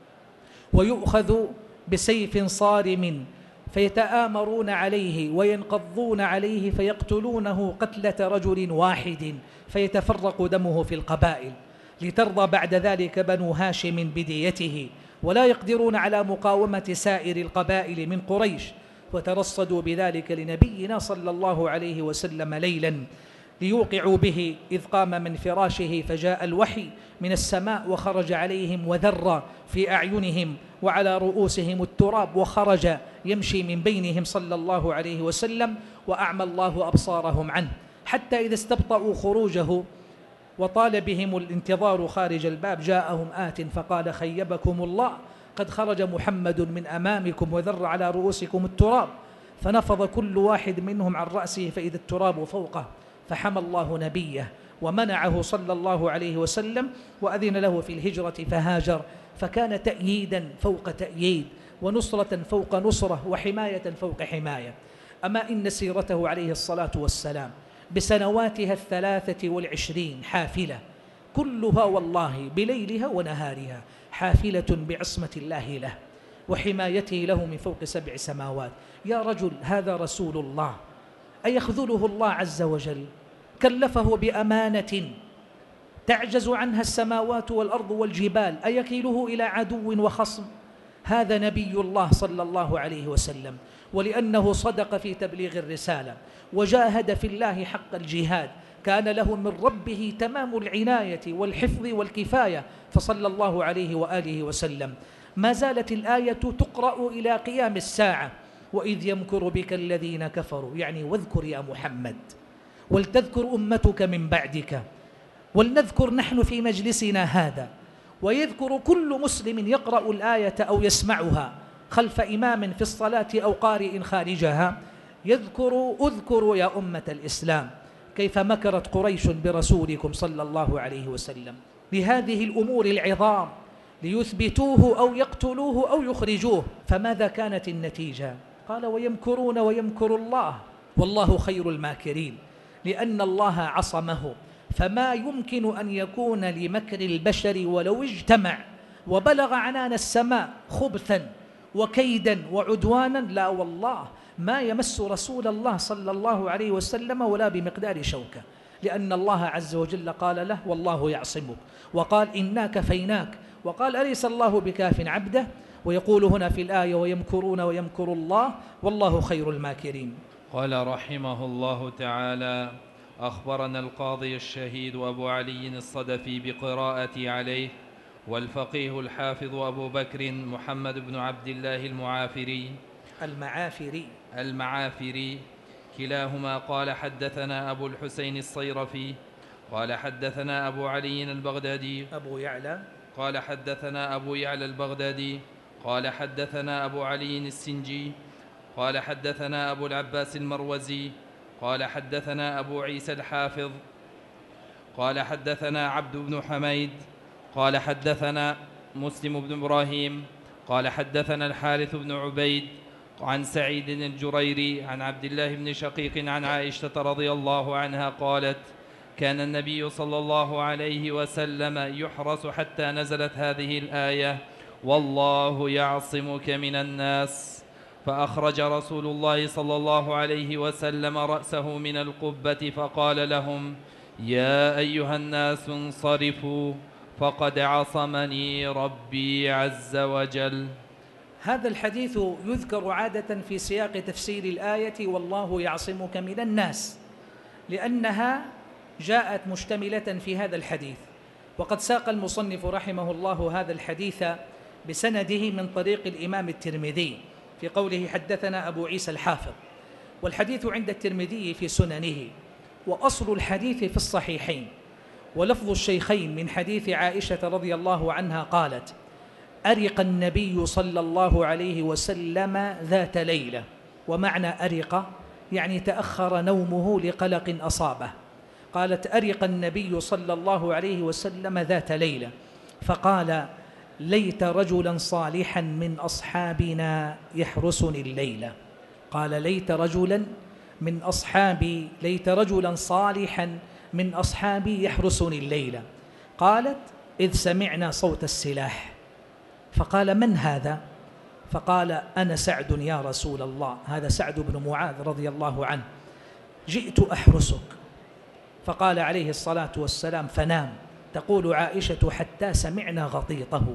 Speaker 1: ويؤخذ بسيف صارم فيتآمرون عليه وينقضون عليه فيقتلونه قتلة رجل واحد فيتفرق دمه في القبائل، لترضى بعد ذلك بنو هاشم بديته، ولا يقدرون على مقاومة سائر القبائل من قريش. وترصدوا بذلك لنبينا صلى الله عليه وسلم ليلا ليوقعوا به، إذ قام من فراشه فجاء الوحي من السماء وخرج عليهم وذر في أعينهم وعلى رؤوسهم التراب، وخرج يمشي من بينهم صلى الله عليه وسلم وأعمى الله أبصارهم عنه، حتى إذا استبطأوا خروجه وطال بهم الانتظار خارج الباب جاءهم آت فقال خيبكم الله قد خرج محمد من أمامكم وذر على رؤوسكم التراب، فنفض كل واحد منهم عن رأسه فإذا التراب فوقه، فحمى الله نبيه ومنعه صلى الله عليه وسلم وأذن له في الهجرة فهاجر، فكان تأييدا فوق تأييد ونصرة فوق نصرة وحماية فوق حماية. أما إن سيرته عليه الصلاة والسلام بسنواتها الثلاثة والعشرين حافلة كلها والله بليلها ونهارها حافلة بعصمة الله له وحمايته له من فوق سبع سماوات. يا رجل هذا رسول الله، أيخذله الله عز وجل؟ كلفه بأمانة تعجز عنها السماوات والأرض والجبال، أيكيله إلى عدو وخصم؟ هذا نبي الله صلى الله عليه وسلم، ولأنه صدق في تبليغ الرسالة وجاهد في الله حق الجهاد كان له من ربه تمام العناية والحفظ والكفاية، فصلى الله عليه وآله وسلم. ما زالت الآية تقرأ إلى قيام الساعة، وإذ يمكر بك الذين كفروا، يعني واذكر يا محمد ولتذكر أمتك من بعدك ولنذكر نحن في مجلسنا هذا، ويذكر كل مسلم يقرأ الآية أو يسمعها خلف إمام في الصلاة أو قارئ خارجها، يذكر اذكروا يا أمة الإسلام كيف مكرت قريش برسولكم صلى الله عليه وسلم بهذه الأمور العظام ليثبتوه أو يقتلوه أو يخرجوه، فماذا كانت النتيجة؟ قال ويمكرون ويمكر الله والله خير الماكرين، لأن الله عصمه، فما يمكن أن يكون لمكر البشر ولو اجتمع وبلغ عنان السماء خبثا وكيدا وعدوانا، لا والله ما يمس رسول الله صلى الله عليه وسلم ولا بمقدار شوكة، لأن الله عز وجل قال له والله يعصمك، وقال إنا كفيناك، وقال أليس الله بكاف عبده، ويقول هنا في الآية ويمكرون ويمكر الله والله خير الماكرين.
Speaker 2: قال رحمه الله تعالى: أخبرنا القاضي الشهيد أبو علي الصدفي بقراءتي عليه، والفقيه الحافظ أبو بكر محمد بن عبد الله المعافري
Speaker 1: المعافري
Speaker 2: المعافري كلاهما قال حدثنا أبو الحسين الصيرفي قال حدثنا أبو علي البغدادي
Speaker 1: أبو يعلى
Speaker 2: قال حدثنا أبو يعلى البغدادي قال حدثنا أبو علي السنجي قال حدثنا أبو العباس المروزي قال حدثنا أبو عيسى الحافظ قال حدثنا عبد بن حميد قال حدثنا مسلم بن إبراهيم قال حدثنا الحارث بن عبيد عن سعيد الجريري عن عبد الله بن شقيق عن عائشة رضي الله عنها قالت: كان النبي صلى الله عليه وسلم يحرس حتى نزلت هذه الآية: والله يعصمك من الناس، فأخرج رسول الله صلى الله عليه وسلم رأسه من القبة فقال لهم: يا أيها الناس انصرفوا فقد عصمني ربي عز وجل.
Speaker 1: هذا الحديث يذكر عادة في سياق تفسير الآية والله يعصمك من الناس، لأنها جاءت مشتملة في هذا الحديث. وقد ساق المصنف رحمه الله هذا الحديث بسنده من طريق الإمام الترمذي في قوله حدثنا أبو عيسى الحافظ، والحديث عند الترمذي في سننه، وأصل الحديث في الصحيحين، ولفظ الشيخين من حديث عائشة رضي الله عنها قالت: أرق النبي صلى الله عليه وسلم ذات ليلة، ومعنى أرق يعني تأخر نومه لقلق أصابه. قالت: أرق النبي صلى الله عليه وسلم ذات ليلة فقال: ليت رجلا صالحا من أصحابنا يحرسني الليلة. قال: ليت رجلا من أصحابي ليت رجلا صالحا من أصحابي يحرسني الليلة. قالت: إذ سمعنا صوت السلاح. فقال: من هذا؟ فقال: أنا سعد يا رسول الله. هذا سعد بن معاذ رضي الله عنه. جئت أحرسك. فقال عليه الصلاة والسلام: فنام. تقول عائشة: حتى سمعنا غطيطه،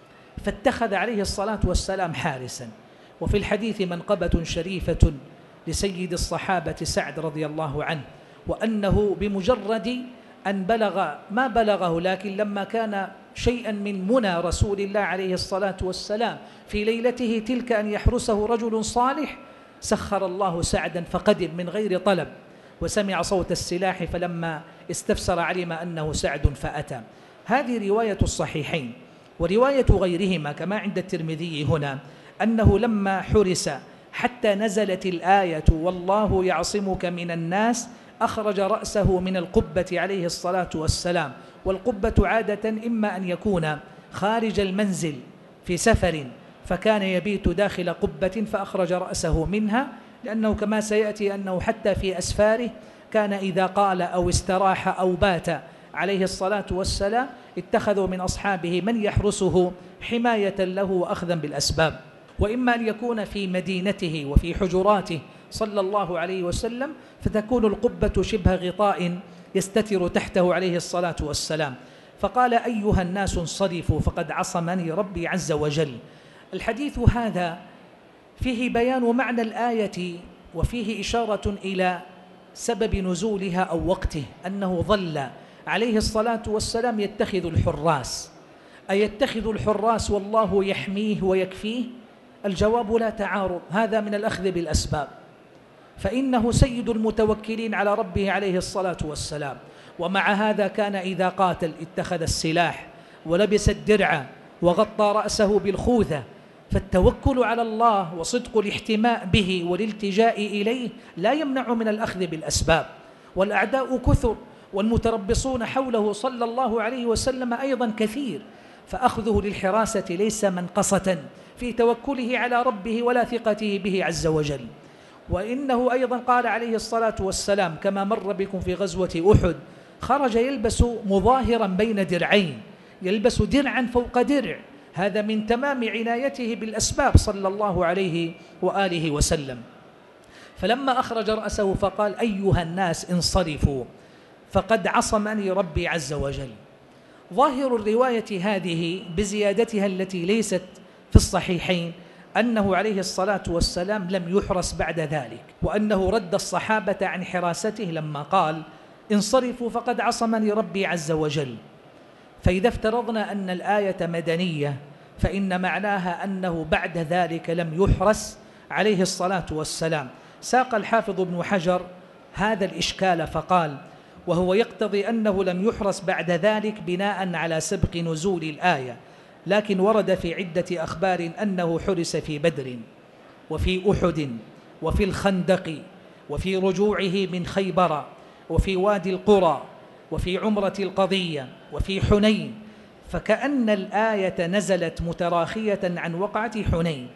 Speaker 1: فاتخذ عليه الصلاة والسلام حارسا. وفي الحديث منقبة شريفة لسيد الصحابة سعد رضي الله عنه، وأنه بمجرد أن بلغ ما بلغه، لكن لما كان شيئا من منى رسول الله عليه الصلاة والسلام في ليلته تلك أن يحرسه رجل صالح، سخر الله سعدا فقدم من غير طلب، وسمع صوت السلاح فلما استفسر علم أنه سعد فأتى. هذه رواية الصحيحين. ورواية غيرهما كما عند الترمذي هنا أنه لما حرس حتى نزلت الآية والله يعصمك من الناس، أخرج رأسه من القبة عليه الصلاة والسلام. والقبة عادة إما أن يكون خارج المنزل في سفر فكان يبيت داخل قبة فأخرج رأسه منها، لأنه كما سيأتي أنه حتى في أسفاره كان إذا قال أو استراح أو بات عليه الصلاة والسلام اتخذوا من أصحابه من يحرسه حماية له وأخذا بالأسباب. وإما أن يكون في مدينته وفي حجراته صلى الله عليه وسلم فتكون القبة شبه غطاء يستتر تحته عليه الصلاة والسلام. فقال: أيها الناس انصرفوا فقد عصمني ربي عز وجل. الحديث هذا فيه بيان معنى الآية، وفيه إشارة إلى سبب نزولها أو وقته، أنه ظل عليه الصلاة والسلام يتخذ الحراس. أيتخذ الحراس والله يحميه ويكفيه؟ الجواب لا تعارض، هذا من الأخذ بالأسباب. فإنه سيد المتوكلين على ربه عليه الصلاة والسلام. ومع هذا كان إذا قاتل اتخذ السلاح ولبس الدرع وغطى رأسه بالخوذة. فالتوكل على الله وصدق الاحتماء به والالتجاء إليه لا يمنع من الأخذ بالأسباب. والأعداء كثر والمتربصون حوله صلى الله عليه وسلم أيضا كثير، فأخذه للحراسة ليس منقصة في توكله على ربه ولا ثقته به عز وجل. وإنه أيضا قال عليه الصلاة والسلام كما مر بكم في غزوة أحد، خرج يلبس مظاهرا بين درعين، يلبس درعا فوق درع، هذا من تمام عنايته بالأسباب صلى الله عليه وآله وسلم. فلما أخرج رأسه فقال: أيها الناس انصرفوا فقد عصمني ربي عز وجل. ظاهر الرواية هذه بزيادتها التي ليست في الصحيحين أنه عليه الصلاة والسلام لم يحرس بعد ذلك، وأنه رد الصحابة عن حراسته لما قال: انصرفوا فقد عصمني ربي عز وجل. فإذا افترضنا أن الآية مدنية فإن معناها أنه بعد ذلك لم يحرس عليه الصلاة والسلام. ساق الحافظ ابن حجر هذا الإشكال فقال: وهو يقتضي أنه لم يحرس بعد ذلك بناء على سبق نزول الآية، لكن ورد في عدة أخبار أنه حرس في بدر وفي أحد وفي الخندق وفي رجوعه من خيبر وفي وادي القرى وفي عمرة القضية وفي حنين، فكأن الآية نزلت متراخية عن وقعة حنين.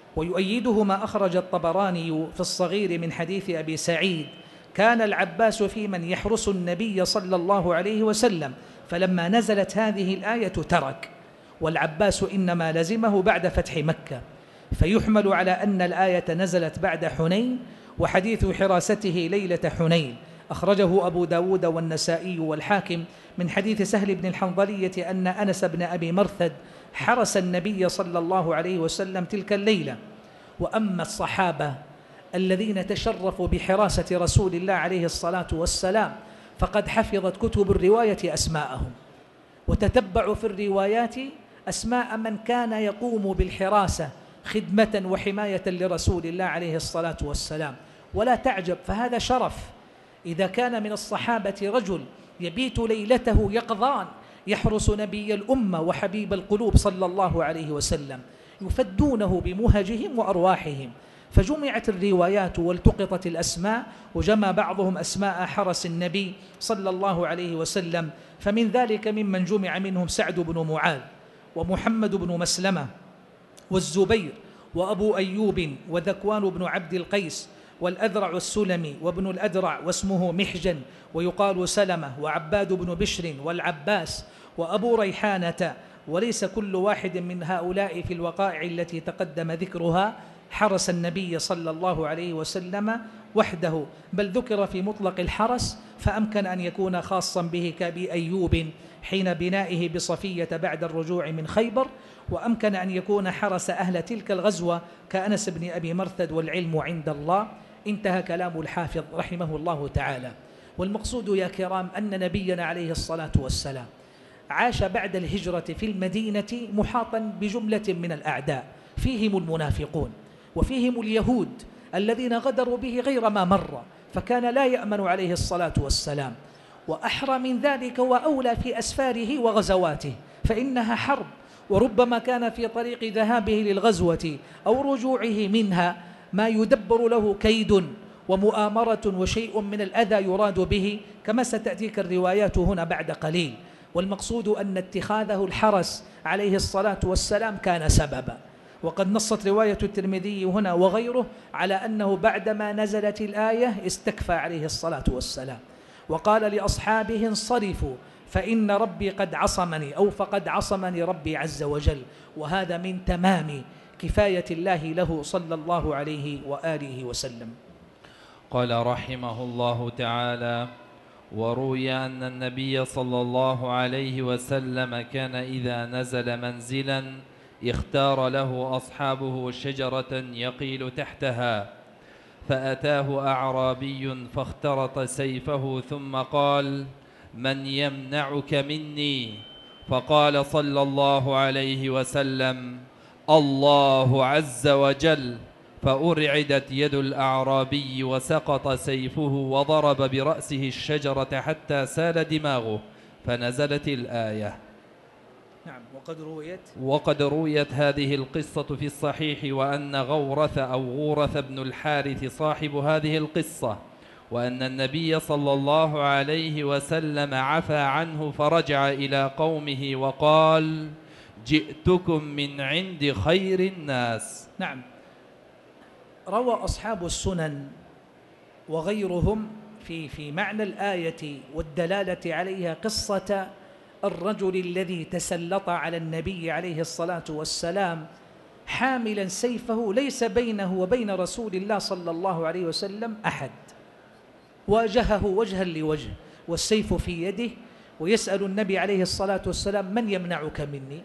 Speaker 1: ويؤيده ما أخرج الطبراني في الصغير من حديث أبي سعيد: كان العباس في من يحرس النبي صلى الله عليه وسلم، فلما نزلت هذه الآية ترك، والعباس إنما لزمه بعد فتح مكة، فيحمل على أن الآية نزلت بعد حنين. وحديث حراسته ليلة حنين أخرجه أبو داود والنسائي والحاكم من حديث سهل بن الحنظلية أن أنس بن أبي مرثد حرس النبي صلى الله عليه وسلم تلك الليلة. وأما الصحابة الذين تشرفوا بحراسة رسول الله عليه الصلاة والسلام فقد حفظت كتب الرواية أسماءهم، وتتبعوا في الروايات أسماء من كان يقوم بالحراسة خدمة وحماية لرسول الله عليه الصلاة والسلام. ولا تعجب، فهذا شرف إذا كان من الصحابة رجل يبيت ليلته يقظان يحرس نبي الأمة وحبيب القلوب صلى الله عليه وسلم، يفدونه بمهجهم وأرواحهم. فجمعت الروايات والتقطت الأسماء، وجمع بعضهم أسماء حرس النبي صلى الله عليه وسلم. فمن ذلك ممن جمع منهم سعد بن معاذ ومحمد بن مسلمة والزبير وأبو أيوب وذكوان بن عبد القيس والأذرع السلمي وابن الأدرع واسمه محجن ويقال سلمة وعباد بن بشر والعباس وأبو ريحانة. وليس كل واحد من هؤلاء في الوقائع التي تقدم ذكرها حرس النبي صلى الله عليه وسلم وحده، بل ذكر في مطلق الحرس، فأمكن أن يكون خاصا به كأبي أيوب حين بنائه بصفية بعد الرجوع من خيبر، وأمكن أن يكون حرس أهل تلك الغزوة كأنس بن أبي مرثد، والعلم عند الله. انتهى كلام الحافظ رحمه الله تعالى. والمقصود يا كرام أن نبينا عليه الصلاة والسلام عاش بعد الهجرة في المدينة محاطا بجملة من الأعداء، فيهم المنافقون وفيهم اليهود الذين غدروا به غير ما مر، فكان لا يأمن عليه الصلاة والسلام. وأحرى من ذلك وأولى في أسفاره وغزواته، فإنها حرب، وربما كان في طريق ذهابه للغزوة أو رجوعه منها ما يدبر له كيد ومؤامرة وشيء من الأذى يراد به، كما ستأتيك الروايات هنا بعد قليل. والمقصود أن اتخاذه الحرس عليه الصلاة والسلام كان سببا. وقد نصت رواية الترمذي هنا وغيره على أنه بعدما نزلت الآية استكفى عليه الصلاة والسلام وقال لأصحابه: انصرفوا فإن ربي قد عصمني، أو فقد عصمني ربي عز وجل. وهذا من تمام كفاية الله له صلى الله عليه وآله وسلم.
Speaker 2: قال رحمه الله تعالى: وروي أن النبي صلى الله عليه وسلم كان إذا نزل منزلا اختار له أصحابه شجرة يقيل تحتها، فأتاه أعرابي فاخترط سيفه ثم قال: من يمنعك مني؟ فقال صلى الله عليه وسلم: الله عز وجل. فأرعدت يد الأعرابي وسقط سيفه وضرب برأسه الشجرة حتى سال دماغه، فنزلت الآية.
Speaker 1: نعم. وقد رويت
Speaker 2: وقد رويت هذه القصة في الصحيح، وأن غورث أو غورث بن الحارث صاحب هذه القصة، وأن النبي صلى الله عليه وسلم عفى عنه فرجع إلى قومه وقال: جئتكم من عند خير الناس.
Speaker 1: نعم. روى أصحاب السنن وغيرهم في في معنى الآية والدلالة عليها قصة الرجل الذي تسلط على النبي عليه الصلاة والسلام حاملا سيفه، ليس بينه وبين رسول الله صلى الله عليه وسلم أحد، واجهه وجها لوجه والسيف في يده، ويسأل النبي عليه الصلاة والسلام: من يمنعك مني؟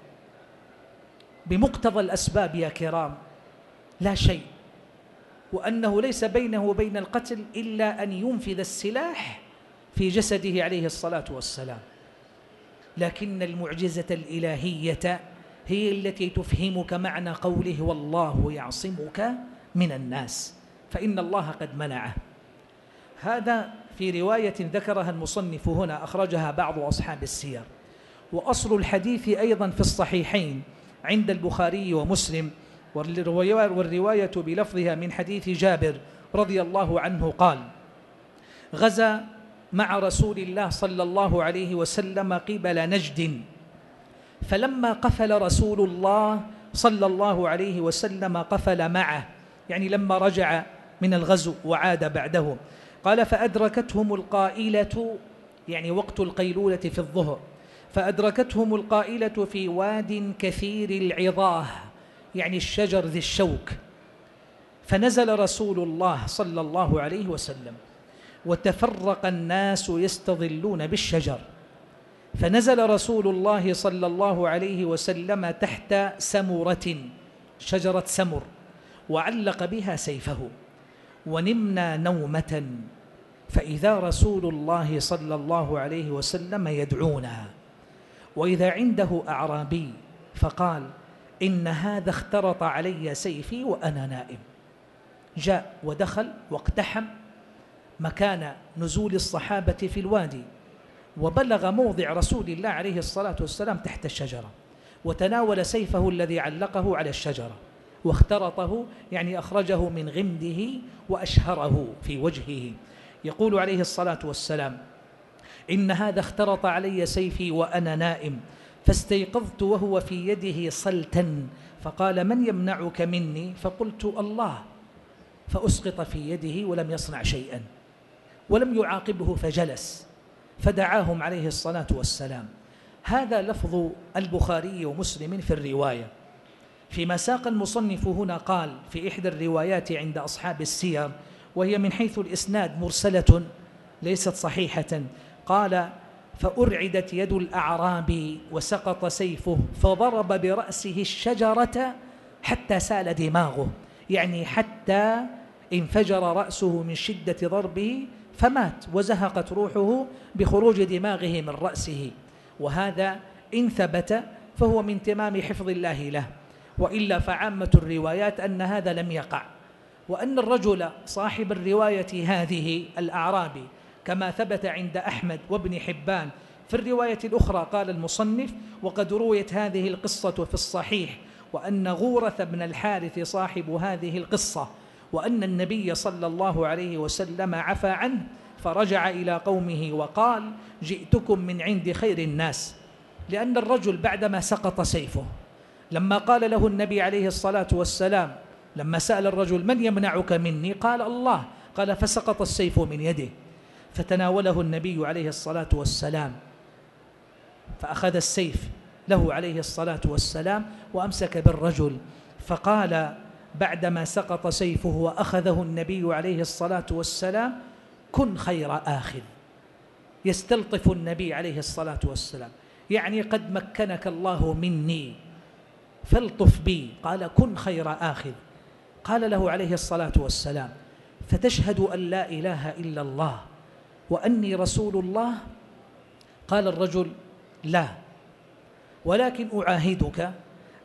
Speaker 1: بمقتضى الأسباب يا كرام، لا شيء، وأنه ليس بينه وبين القتل إلا أن ينفذ السلاح في جسده عليه الصلاة والسلام. لكن المعجزة الإلهية هي التي تفهمك معنى قوله: والله يعصمك من الناس، فإن الله قد منعه. هذا في رواية ذكرها المصنف هنا، أخرجها بعض أصحاب السير. وأصل الحديث أيضا في الصحيحين عند البخاري ومسلم، والرواية بلفظها من حديث جابر رضي الله عنه قال: غزا مع رسول الله صلى الله عليه وسلم قبل نجد، فلما قفل رسول الله صلى الله عليه وسلم قفل معه، يعني لما رجع من الغزو وعاد بعده. قال: فأدركتهم القائلة، يعني وقت القيلولة في الظهر، فأدركتهم القائلة في واد كثير العظاه، يعني الشجر ذي الشوك، فنزل رسول الله صلى الله عليه وسلم، وتفرق الناس يستظلون بالشجر، فنزل رسول الله صلى الله عليه وسلم تحت سمرة، شجرة سمر، وعلق بها سيفه، ونمنا نومة، فإذا رسول الله صلى الله عليه وسلم يدعونا، وإذا عنده أعرابي فقال: إن هذا اخترط علي سيفي وأنا نائم. جاء ودخل واقتحم مكان نزول الصحابة في الوادي، وبلغ موضع رسول الله عليه الصلاة والسلام تحت الشجرة، وتناول سيفه الذي علقه على الشجرة واخترطه، يعني أخرجه من غمده وأشهره في وجهه. يقول عليه الصلاة والسلام: إن هذا اخترط علي سيفي وأنا نائم، فاستيقظت وهو في يده صلتا، فقال: من يمنعك مني؟ فقلت: الله، فأسقط في يده ولم يصنع شيئا، ولم يعاقبه، فجلس، فدعاهم عليه الصلاة والسلام. هذا لفظ البخاري ومسلم في الرواية. فيما ساق المصنف هنا قال في إحدى الروايات عند أصحاب السير، وهي من حيث الإسناد مرسلة ليست صحيحة، قال: فأرعدت يد الأعرابي وسقط سيفه فضرب برأسه الشجرة حتى سال دماغه، يعني حتى انفجر رأسه من شدة ضربه فمات، وزهقت روحه بخروج دماغه من رأسه. وهذا إن ثبت فهو من تمام حفظ الله له، وإلا فعامة الروايات أن هذا لم يقع، وأن الرجل صاحب الرواية هذه الأعرابي كما ثبت عند أحمد وابن حبان. في الرواية الأخرى قال المصنف: وقد رويت هذه القصة في الصحيح، وأن غورث بن الحارث صاحب هذه القصة، وأن النبي صلى الله عليه وسلم عفى عنه فرجع إلى قومه وقال: جئتكم من عند خير الناس. لأن الرجل بعدما سقط سيفه، لما قال له النبي عليه الصلاة والسلام، لما سأل الرجل: من يمنعك مني؟ قال: الله. قال: فسقط السيف من يده، فتناوله النبي عليه الصلاة والسلام، فأخذ السيف له عليه الصلاة والسلام وأمسك بالرجل، فقال بعدما سقط سيفه وأخذه النبي عليه الصلاة والسلام: كن خير آخذ. يستلطف النبي عليه الصلاة والسلام، يعني قد مكنك الله مني فالطف بي. قال: كن خير آخذ. قال له عليه الصلاة والسلام: فتشهد أن لا إله إلا الله وأني رسول الله؟ قال الرجل: لا، ولكن أعاهدك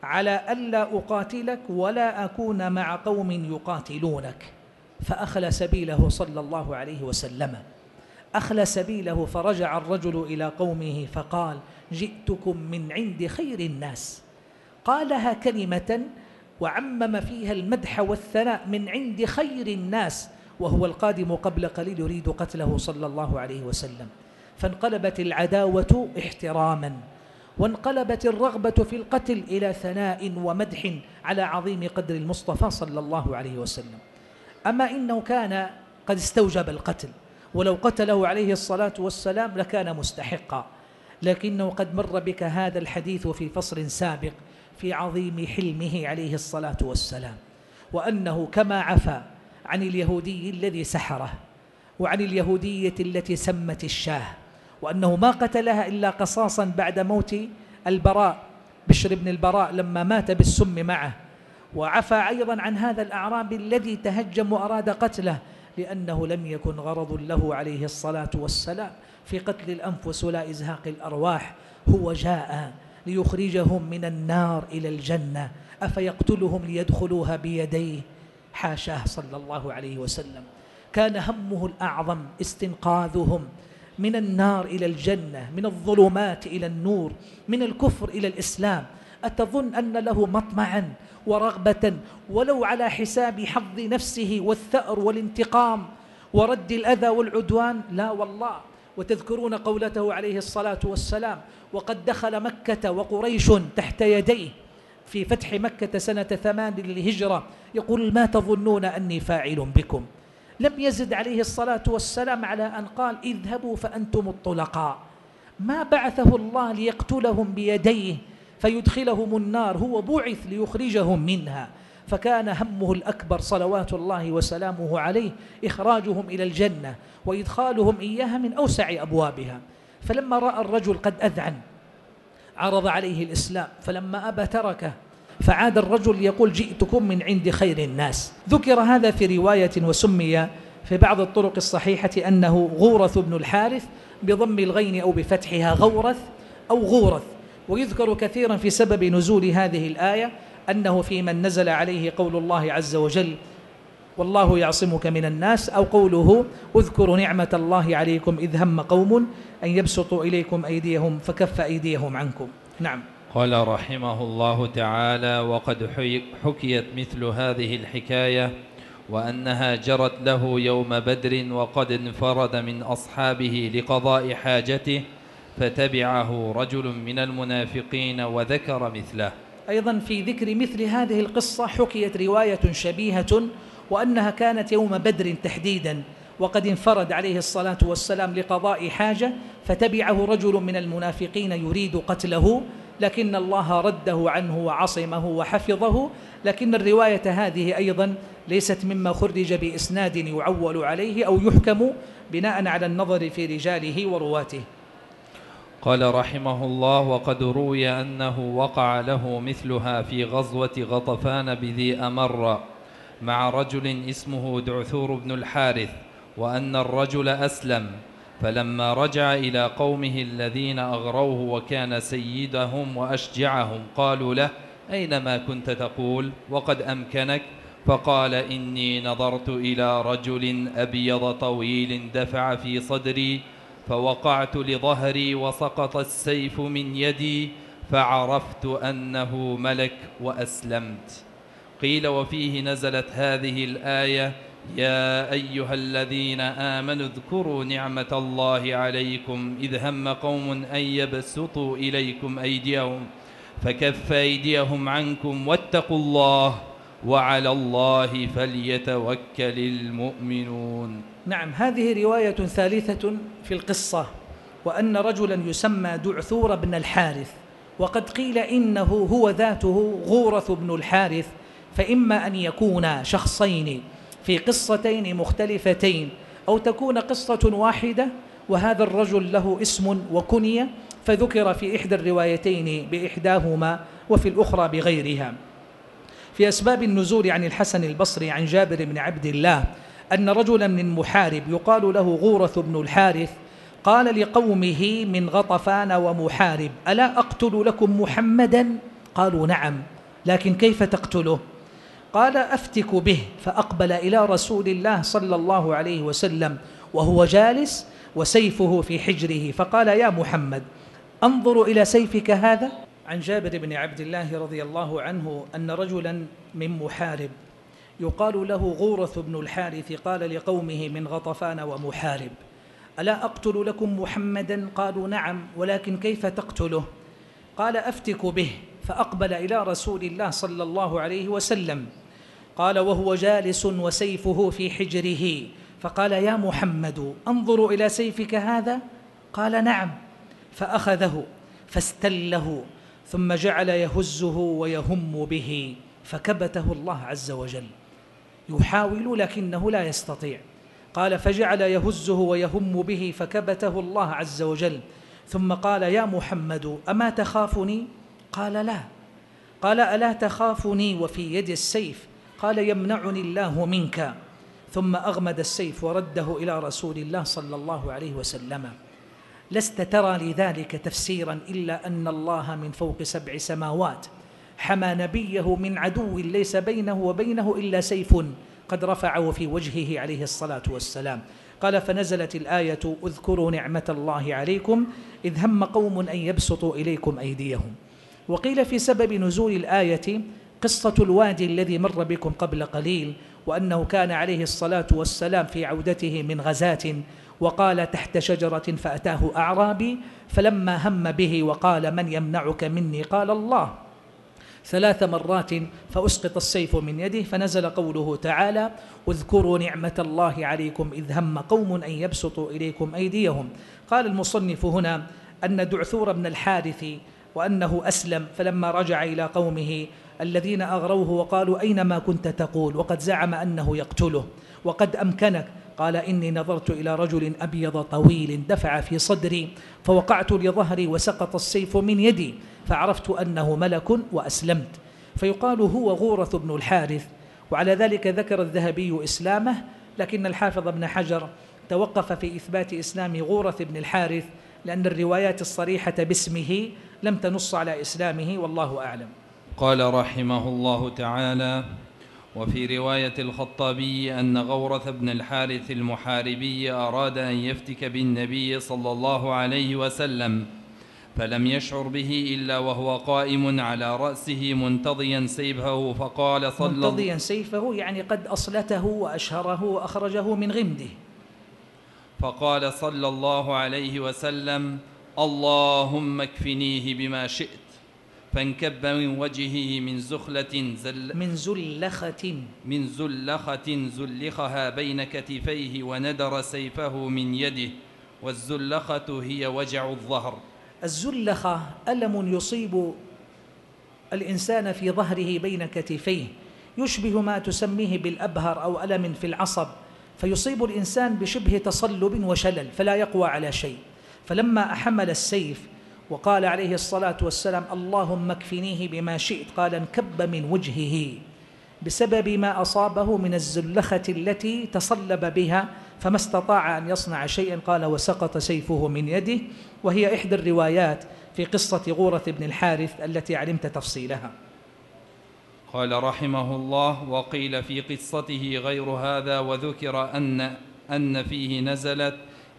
Speaker 1: على ألا أقاتلك ولا أكون مع قوم يقاتلونك، فأخلى سبيله صلى الله عليه وسلم، أخلى سبيله. فرجع الرجل إلى قومه فقال: جئتكم من عند خير الناس. قالها كلمة وعمم فيها المدح والثناء، من عند خير الناس، وهو القادم قبل قليل يريد قتله صلى الله عليه وسلم. فانقلبت العداوة احتراما، وانقلبت الرغبة في القتل إلى ثناء ومدح على عظيم قدر المصطفى صلى الله عليه وسلم. أما إنه كان قد استوجب القتل، ولو قتله عليه الصلاة والسلام لكان مستحقا، لكنه قد مر بك هذا الحديث في فصل سابق في عظيم حلمه عليه الصلاة والسلام، وأنه كما عفى عن اليهودي الذي سحره، وعن اليهودية التي سمت الشاه، وأنه ما قتلها إلا قصاصا بعد موت البراء، بشر بن البراء لما مات بالسم معه، وعفى أيضا عن هذا الأعرابي الذي تهجم وأراد قتله، لأنه لم يكن غرض له عليه الصلاة والسلام في قتل الأنفس ولا إزهاق الأرواح، هو جاء ليخرجهم من النار إلى الجنة، أفيقتلهم ليدخلوها بيديه؟ حاشاه صلى الله عليه وسلم. كان همه الأعظم استنقاذهم من النار إلى الجنة، من الظلمات إلى النور، من الكفر إلى الإسلام. أتظن أن له مطمعا ورغبة ولو على حساب حظ نفسه والثأر والانتقام ورد الأذى والعدوان؟ لا والله. وتذكرون قولته عليه الصلاة والسلام: وقد دخل مكة وقريش تحت يديه في فتح مكة سنة ثمان للهجرة، يقول: ما تظنون أني فاعل بكم؟ لم يزد عليه الصلاة والسلام على أن قال: اذهبوا فأنتم الطلقاء. ما بعثه الله ليقتلهم بيديه فيدخلهم النار، هو بعث ليخرجهم منها. فكان همه الأكبر صلوات الله وسلامه عليه إخراجهم إلى الجنة وإدخالهم إياها من أوسع أبوابها. فلما رأى الرجل قد أذعن عرض عليه الإسلام، فلما أبى تركه، فعاد الرجل يقول: جئتكم من عند خير الناس. ذكر هذا في رواية وسمي في بعض الطرق الصحيحة أنه غورث بن الحارث بضم الغين أو بفتحها غورث أو غورث. ويذكر كثيرا في سبب نزول هذه الآية أنه في من نزل عليه قول الله عز وجل: والله يعصمك من الناس، أو قوله: اذكروا نعمة الله عليكم إذ هم قوم أن يبسطوا إليكم أيديهم فكف أيديهم عنكم. نعم.
Speaker 2: قال رحمه الله تعالى: وقد حكيت مثل هذه الحكاية، وأنها جرت له يوم بدر، وقد انفرد من أصحابه لقضاء حاجته، فتبعه رجل من المنافقين وذكر مثله.
Speaker 1: أيضا في ذكر مثل هذه القصة حكيت رواية شبيهة، وأنها كانت يوم بدر تحديدا، وقد انفرد عليه الصلاة والسلام لقضاء حاجة، فتبعه رجل من المنافقين يريد قتله، لكن الله رده عنه وعصمه وحفظه. لكن الرواية هذه أيضا ليست مما خرج بإسناد يعول عليه أو يحكم بناء على النظر في رجاله ورواته.
Speaker 2: قال رحمه الله: وقد روي أنه وقع له مثلها في غزوة غطفان بذي أمر مع رجل اسمه دعثور بن الحارث، وأن الرجل أسلم، فلما رجع إلى قومه الذين أغروه وكان سيدهم وأشجعهم قالوا له: أينما كنت تقول وقد أمكنك؟ فقال: إني نظرت إلى رجل أبيض طويل دفع في صدري، فوقعت لظهري وسقط السيف من يدي، فعرفت أنه ملك وأسلمت. قيل: وفيه نزلت هذه الآية: يا أيها الذين آمنوا اذكروا نعمة الله عليكم إذ هم قوم أن يبسطوا إليكم أيديهم فكف أيديهم عنكم واتقوا الله وعلى الله فليتوكل المؤمنون.
Speaker 1: نعم، هذه رواية ثالثة في القصة، وأن رجلا يسمى دعثور بن الحارث، وقد قيل إنه هو ذاته غورث بن الحارث، فإما أن يكون شخصين في قصتين مختلفتين، أو تكون قصة واحدة وهذا الرجل له اسم وكنية، فذكر في إحدى الروايتين بإحداهما وفي الأخرى بغيرها. في أسباب النزول عن الحسن البصري عن جابر بن عبد الله أن رجلا من محارب يقال له غورث بن الحارث قال لقومه من غطفان ومحارب: ألا أقتل لكم محمدا؟ قالوا نعم، لكن كيف تقتله؟ قال أفتك به. فأقبل إلى رسول الله صلى الله عليه وسلم وهو جالس وسيفه في حجره، فقال يا محمد أنظر إلى سيفك هذا. عن جابر بن عبد الله رضي الله عنه أن رجلا من محارب يقال له غورث بن الحارث قال لقومه من غطفان ومحارب ألا أقتل لكم محمدا؟ قالوا نعم، ولكن كيف تقتله؟ قال أفتك به. فأقبل إلى رسول الله صلى الله عليه وسلم قال وهو جالس وسيفه في حجره، فقال يا محمد انظر إلى سيفك هذا؟ قال نعم. فأخذه فاستله ثم جعل يهزه ويهم به، فكبته الله عز وجل. يحاول لكنه لا يستطيع. قال فجعل يهزه ويهم به فكبته الله عز وجل، ثم قال يا محمد أما تخافني؟ قال لا. قال ألا تخافني وفي يد السيف؟ قال يمنعني الله منك. ثم أغمد السيف ورده إلى رسول الله صلى الله عليه وسلم. لست ترى لذلك تفسيرا إلا أن الله من فوق سبع سماوات حمى نبيه من عدو ليس بينه وبينه إلا سيف قد رفعه في وجهه عليه الصلاة والسلام. قال فنزلت الآية اذكروا نعمة الله عليكم إذ هم قوم أن يبسطوا إليكم أيديهم. وقيل في سبب نزول الآية قصة الوادي الذي مر بكم قبل قليل، وأنه كان عليه الصلاة والسلام في عودته من غزاة وقال تحت شجرة فأتاه أعرابي فلما هم به وقال من يمنعك مني؟ قال الله ثلاث مرات فأسقط السيف من يده، فنزل قوله تعالى اذكروا نعمة الله عليكم إذ هم قوم أن يبسطوا إليكم أيديهم. قال المصنف هنا أن دعثور بن الحارث وأنه أسلم، فلما رجع إلى قومه الذين أغروه وقالوا أين ما كنت تقول وقد زعم أنه يقتله وقد أمكنك، قال إني نظرت إلى رجل أبيض طويل دفع في صدري فوقعت لظهري وسقط السيف من يدي فعرفت أنه ملك وأسلمت. فيقال هو غورث بن الحارث، وعلى ذلك ذكر الذهبي إسلامه، لكن الحافظ ابن حجر توقف في إثبات إسلام غورث بن الحارث لأن الروايات الصريحة باسمه لم تنص على إسلامه، والله أعلم.
Speaker 2: قال رحمه الله تعالى: وفي رواية الخطابي أن غورث بن الحارث المحاربي أراد أن يفتك بالنبي صلى الله عليه وسلم فلم يشعر به إلا وهو قائم على رأسه منتضيا سيفه، فقال صلى
Speaker 1: منتضيا سيفه يعني قد أصلته وأشهره وأخرجه من غمده.
Speaker 2: فقال صلى الله عليه وسلم: اللهم اكفنيه بما شئت، فانكب من وجهه من زخلة زل
Speaker 1: من زلخة
Speaker 2: من زلخة زلخها بين كتفيه وندر سيفه من يده، والزلخة هي وجع الظهر.
Speaker 1: الزلخة ألم يصيب الإنسان في ظهره بين كتفيه يشبه ما تسميه بالأبهر أو ألم في العصب، فيصيب الإنسان بشبه تصلب وشلل فلا يقوى على شيء. فلما أحمل السيف وقال عليه الصلاة والسلام اللهم اكفنيه بما شئت، قال انكب من وجهه بسبب ما أصابه من الزلخة التي تصلب بها فما استطاع أن يصنع شيئا. قال وسقط سيفه من يده، وهي إحدى الروايات في قصة غورث بن الحارث التي علمت تفصيلها.
Speaker 2: قال رحمه الله: وقيل في قصته غير هذا، وذكر أن, أن فيه نزلت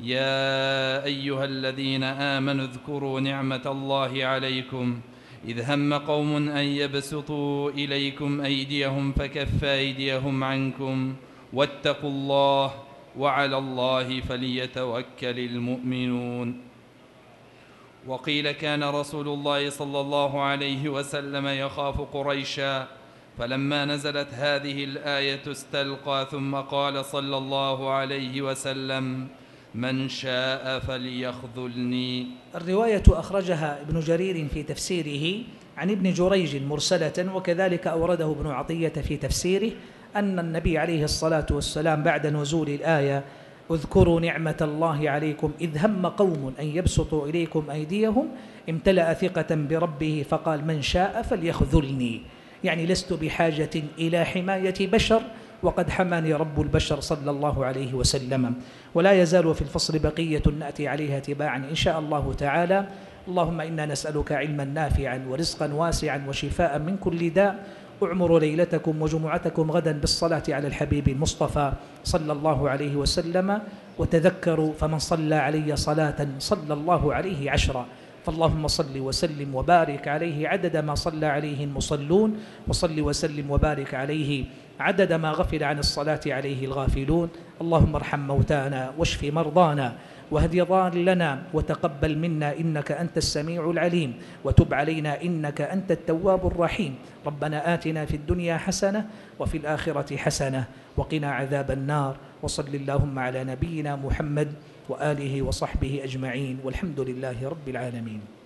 Speaker 2: يا أيها الذين آمنوا اذكروا نعمة الله عليكم إذ هم قوم أن يبسطوا إليكم أيديهم فكف أيديهم عنكم واتقوا الله وعلى الله فليتوكل المؤمنون. وقيل كان رسول الله صلى الله عليه وسلم يخاف قريشا، فلما نزلت هذه الآية استلقى ثم قال صلى الله عليه وسلم: من شاء فليخذلني.
Speaker 1: الرواية أخرجها ابن جرير في تفسيره عن ابن جريج مرسلة، وكذلك أورده ابن عطية في تفسيره أن النبي عليه الصلاة والسلام بعد نزول الآية اذكروا نعمة الله عليكم إذ هم قوم أن يبسطوا إليكم أيديهم امتلأ ثقة بربه فقال من شاء فليخذلني، يعني لست بحاجة إلى حماية بشر وقد حماني رب البشر صلى الله عليه وسلم. ولا يزال في الفصل بقية نأتي عليها تباعا إن شاء الله تعالى، اللهم إنا نسألك علما نافعا ورزقا واسعا وشفاء من كل داء. اعمروا ليلتكم وجمعتكم غدا بالصلاة على الحبيب المصطفى صلى الله عليه وسلم، وتذكروا فمن صلى علي صلاة صلى الله عليه عشرا. فاللهم صل وسلم وبارك عليه عدد ما صلى عليه المصلون، وصل وسلم وبارك عليه عدد ما غفل عن الصلاة عليه الغافلون. اللهم ارحم موتانا واشف مرضانا واهد ضالنا وتقبل منا إنك أنت السميع العليم، وتب علينا إنك أنت التواب الرحيم. ربنا آتنا في الدنيا حسنة وفي الآخرة حسنة وقنا عذاب النار. وصل اللهم على نبينا محمد وآله وصحبه أجمعين، والحمد لله رب العالمين.